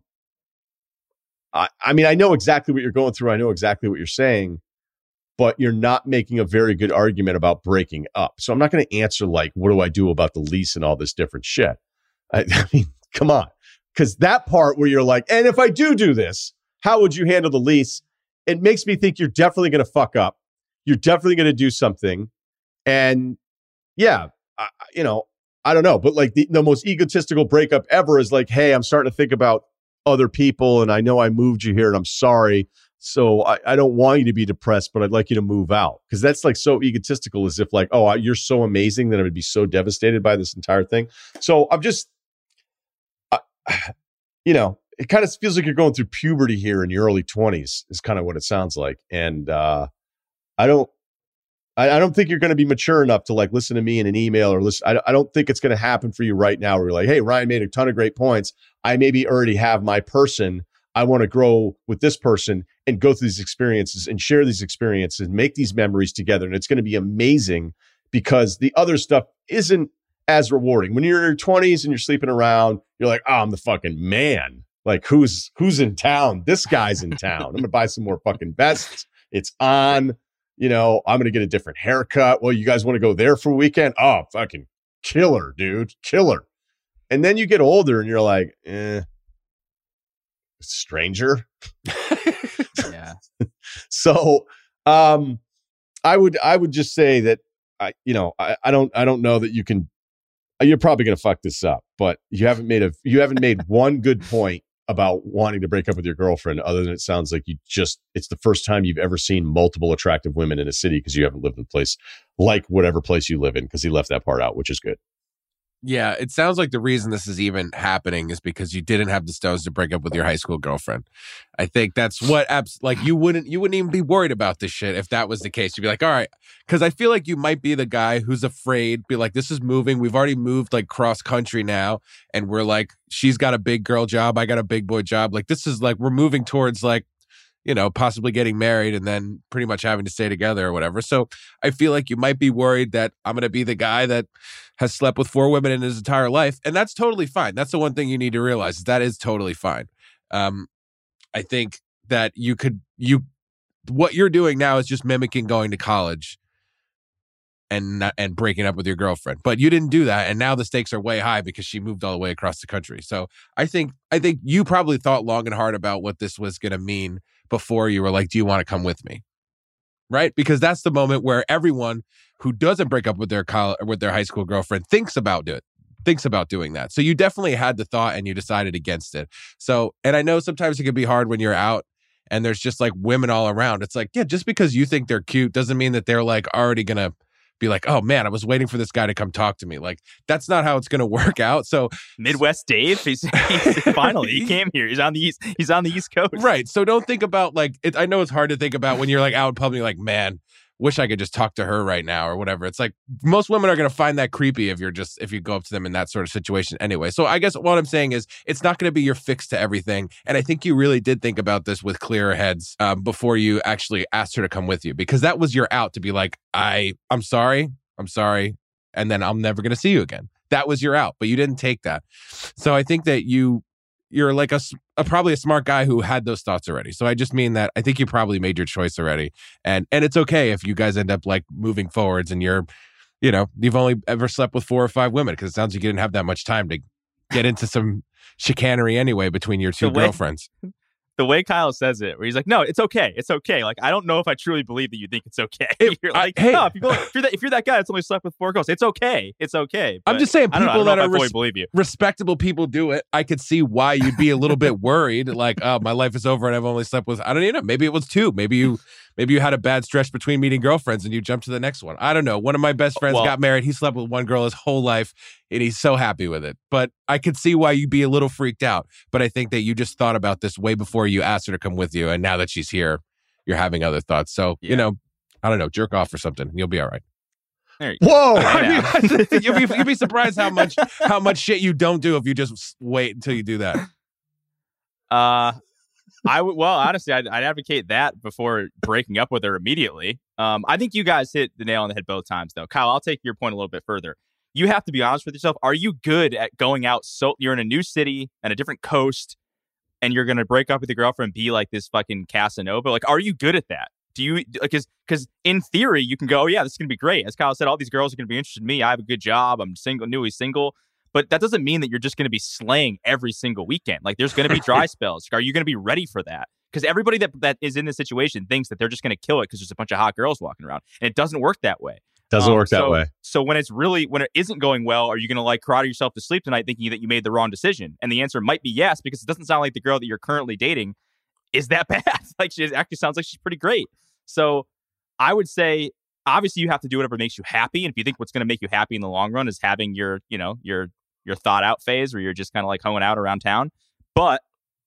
I, I mean, I know exactly what you're going through. I know exactly what you're saying, but you're not making a very good argument about breaking up. So I'm not going to answer like, what do I do about the lease and all this different shit? I, I mean, come on. Because that part where you're like, and if I do do this, how would you handle the lease? It makes me think you're definitely going to fuck up. You're definitely going to do something. And yeah, I, you know, I don't know. But like the, the most egotistical breakup ever is like, hey, I'm starting to think about other people. And I know I moved you here and I'm sorry. So I, I don't want you to be depressed, but I'd like you to move out. Because that's like so egotistical, as if like, oh, you're so amazing that I would be so devastated by this entire thing. So I'm just, uh, you know, it kind of feels like you're going through puberty here in your early twenties is kind of what it sounds like. And uh, I don't, I, I don't think you're going to be mature enough to like listen to me in an email or listen. I, I don't think it's going to happen for you right now. Where you're like, hey, Ryan made a ton of great points. I maybe already have my person. I want to grow with this person and go through these experiences and share these experiences and make these memories together. And it's going to be amazing because the other stuff isn't as rewarding. When you're in your twenties and you're sleeping around, you're like, oh, I'm the fucking man. Like, who's who's in town? This guy's in town. I'm going to buy some more fucking vests. It's on. You know, I'm going to get a different haircut. Well, you guys want to go there for a weekend? Oh, fucking killer, dude. Killer. And then you get older and you're like, eh, stranger. Yeah. So um, I would I would just say that, I you know, I, I don't I don't know that you can. You're probably going to fuck this up, but you haven't made a you haven't made one good point about wanting to break up with your girlfriend, other than it sounds like you just, it's the first time you've ever seen multiple attractive women in a city because you haven't lived in a place like whatever place you live in, because he left that part out, which is good. Yeah, it sounds like the reason this is even happening is because you didn't have the stones to break up with your high school girlfriend. I think that's what, abs- like, you wouldn't, you wouldn't even be worried about this shit if that was the case. You'd be like, all right, because I feel like you might be the guy who's afraid, be like, this is moving. We've already moved like cross country now, and we're like, she's got a big girl job, I got a big boy job. Like, this is like, we're moving towards like, you know, possibly getting married and then pretty much having to stay together or whatever. So I feel like you might be worried that I'm going to be the guy that has slept with four women in his entire life. And that's totally fine. That's the one thing you need to realize, is that is totally fine. Um, I think that you could, you, what you're doing now is just mimicking going to college and not, and breaking up with your girlfriend. But you didn't do that. And now the stakes are way high because she moved all the way across the country. So I think, I think you probably thought long and hard about what this was going to mean before you were like, do you want to come with me? Right? Because that's the moment where everyone who doesn't break up with their college, with their high school girlfriend thinks about it, thinks about doing that. So you definitely had the thought and you decided against it. So, and I know sometimes it can be hard when you're out and there's just like women all around. It's like, yeah, just because you think they're cute doesn't mean that they're like already going to be like, oh man, I was waiting for this guy to come talk to me. Like, that's not how it's going to work out. So Midwest Dave, he's, he's finally he came here. He's on the east. He's on the East Coast, right? So don't think about like it. I know it's hard to think about when you're like out in public, like, man, wish I could just talk to her right now or whatever. It's like most women are going to find that creepy if you're just if you go up to them in that sort of situation anyway. So I guess what I'm saying is it's not going to be your fix to everything. And I think you really did think about this with clearer heads um, before you actually asked her to come with you, because that was your out to be like, I, I'm sorry, I'm sorry, and then I'm never going to see you again. That was your out, but you didn't take that. So I think that you you're like a, a probably a smart guy who had those thoughts already. So I just mean that I think you probably made your choice already. And and it's okay if you guys end up like moving forwards and you're, you know, you've only ever slept with four or five women, because it sounds like you didn't have that much time to get into some chicanery anyway between your two the way, girlfriends. The way Kyle says it, where he's like, no, it's okay. It's okay. Like, I don't know if I truly believe that you think it's okay. It, you're like, I, hey, no, if, you go, if, you're that, if you're that guy that's only slept with four girls, it's okay. It's okay. But I'm just saying, people I don't know, I don't know that if are I fully res- believe you. respectable people do it. I could see why you'd be a little bit worried, like, oh, my life is over and I've only slept with, I don't even know, maybe it was two. Maybe you maybe you had a bad stretch between meeting girlfriends and you jumped to the next one. I don't know. One of my best friends well, got married. He slept with one girl his whole life and he's so happy with it. But I could see why you'd be a little freaked out. But I think that you just thought about this way before you asked her to come with you. And now that she's here, you're having other thoughts. So, yeah. you know, I don't know, jerk off or something. You'll be all right. There you Whoa! I mean, you'll be you'll be surprised how much how much shit you don't do if you just wait until you do that. Uh, I would well honestly, I'd, I'd advocate that before breaking up with her immediately. Um, I think you guys hit the nail on the head both times, though. Kyle, I'll take your point a little bit further. You have to be honest with yourself. Are you good at going out? So you're in a new city and a different coast, and you're gonna break up with your girlfriend and be like this fucking Casanova? Like, are you good at that? Do you, because because in theory, you can go, oh, yeah, this is going to be great. As Kyle said, all these girls are going to be interested in me. I have a good job. I'm single, newly single. But that doesn't mean that you're just going to be slaying every single weekend. Like, there's going to be dry spells. Are you going to be ready for that? Because everybody that, that is in this situation thinks that they're just going to kill it because there's a bunch of hot girls walking around. And it doesn't work that way. Doesn't um, work that so, way. So when it's really, when it isn't going well, are you going to like karate yourself to sleep tonight thinking that you made the wrong decision? And the answer might be yes, because it doesn't sound like the girl that you're currently dating is that bad. Like, she actually sounds like she's pretty great. So I would say, obviously, you have to do whatever makes you happy. And if you think what's going to make you happy in the long run is having your, you know, your your thought out phase where you're just kind of like hoeing out around town. But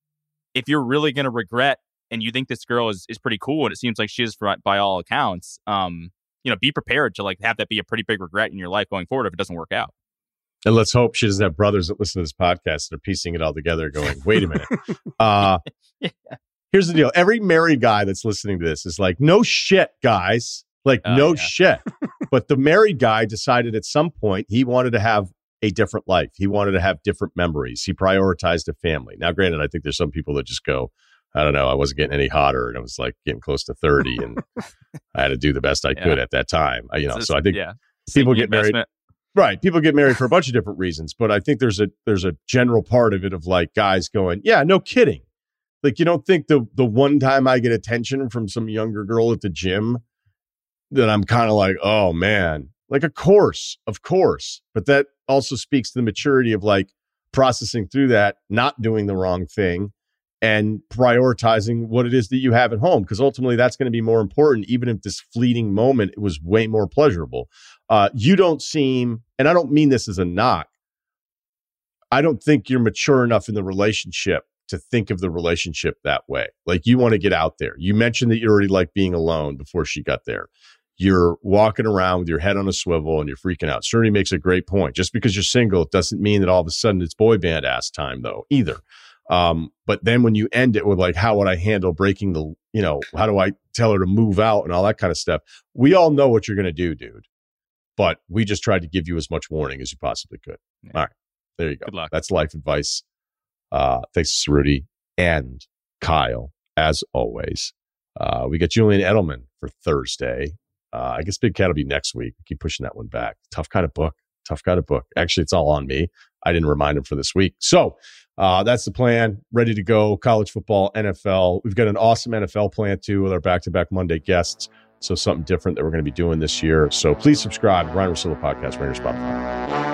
if you're really going to regret and you think this girl is, is pretty cool and it seems like she is for, by all accounts, um, you know, be prepared to like have that be a pretty big regret in your life going forward if it doesn't work out. And let's hope she doesn't have brothers that listen to this podcast that are piecing it all together going, wait a minute. Uh, yeah. Here's the deal. Every married guy that's listening to this is like, no shit, guys. Like, uh, no yeah. shit. But the married guy decided at some point he wanted to have a different life. He wanted to have different memories. He prioritized a family. Now, granted, I think there's some people that just go, I don't know, I wasn't getting any hotter and I was like getting close to thirty and I had to do the best I yeah. could at that time. I, you know, so I think yeah. people get married. Right. People get married for a bunch of different reasons. But I think there's a there's a general part of it of like guys going, yeah, no kidding. Like, you don't think the the one time I get attention from some younger girl at the gym that I'm kind of like, oh, man, like, of course, of course. But that also speaks to the maturity of like processing through that, not doing the wrong thing and prioritizing what it is that you have at home. Because ultimately that's going to be more important, even if this fleeting moment, it was way more pleasurable. Uh, you don't seem, and I don't mean this as a knock, I don't think you're mature enough in the relationship to think of the relationship that way. Like, you want to get out there. You mentioned that you already like being alone before she got there. You're walking around with your head on a swivel and you're freaking out. Certainly makes a great point. Just because you're single, it doesn't mean that all of a sudden it's boy band ass time though either. Um, but then when you end it with like, how would I handle breaking the, you know, how do I tell her to move out and all that kind of stuff? We all know what you're going to do, dude. But we just tried to give you as much warning as you possibly could. Yeah. All right. There you go. Good luck. That's life advice. Uh, thanks to Rudy and Kyle, as always. Uh, we got Julian Edelman for Thursday. Uh, I guess Big Cat will be next week. We keep pushing that one back. Tough kind of book. Tough kind of book. Actually, it's all on me. I didn't remind him for this week. So uh, that's the plan. Ready to go. College football, N F L. We've got an awesome N F L plan too with our back-to-back Monday guests. So something different that we're going to be doing this year. So please subscribe. Ryan Russillo Podcast, right here, Spotify.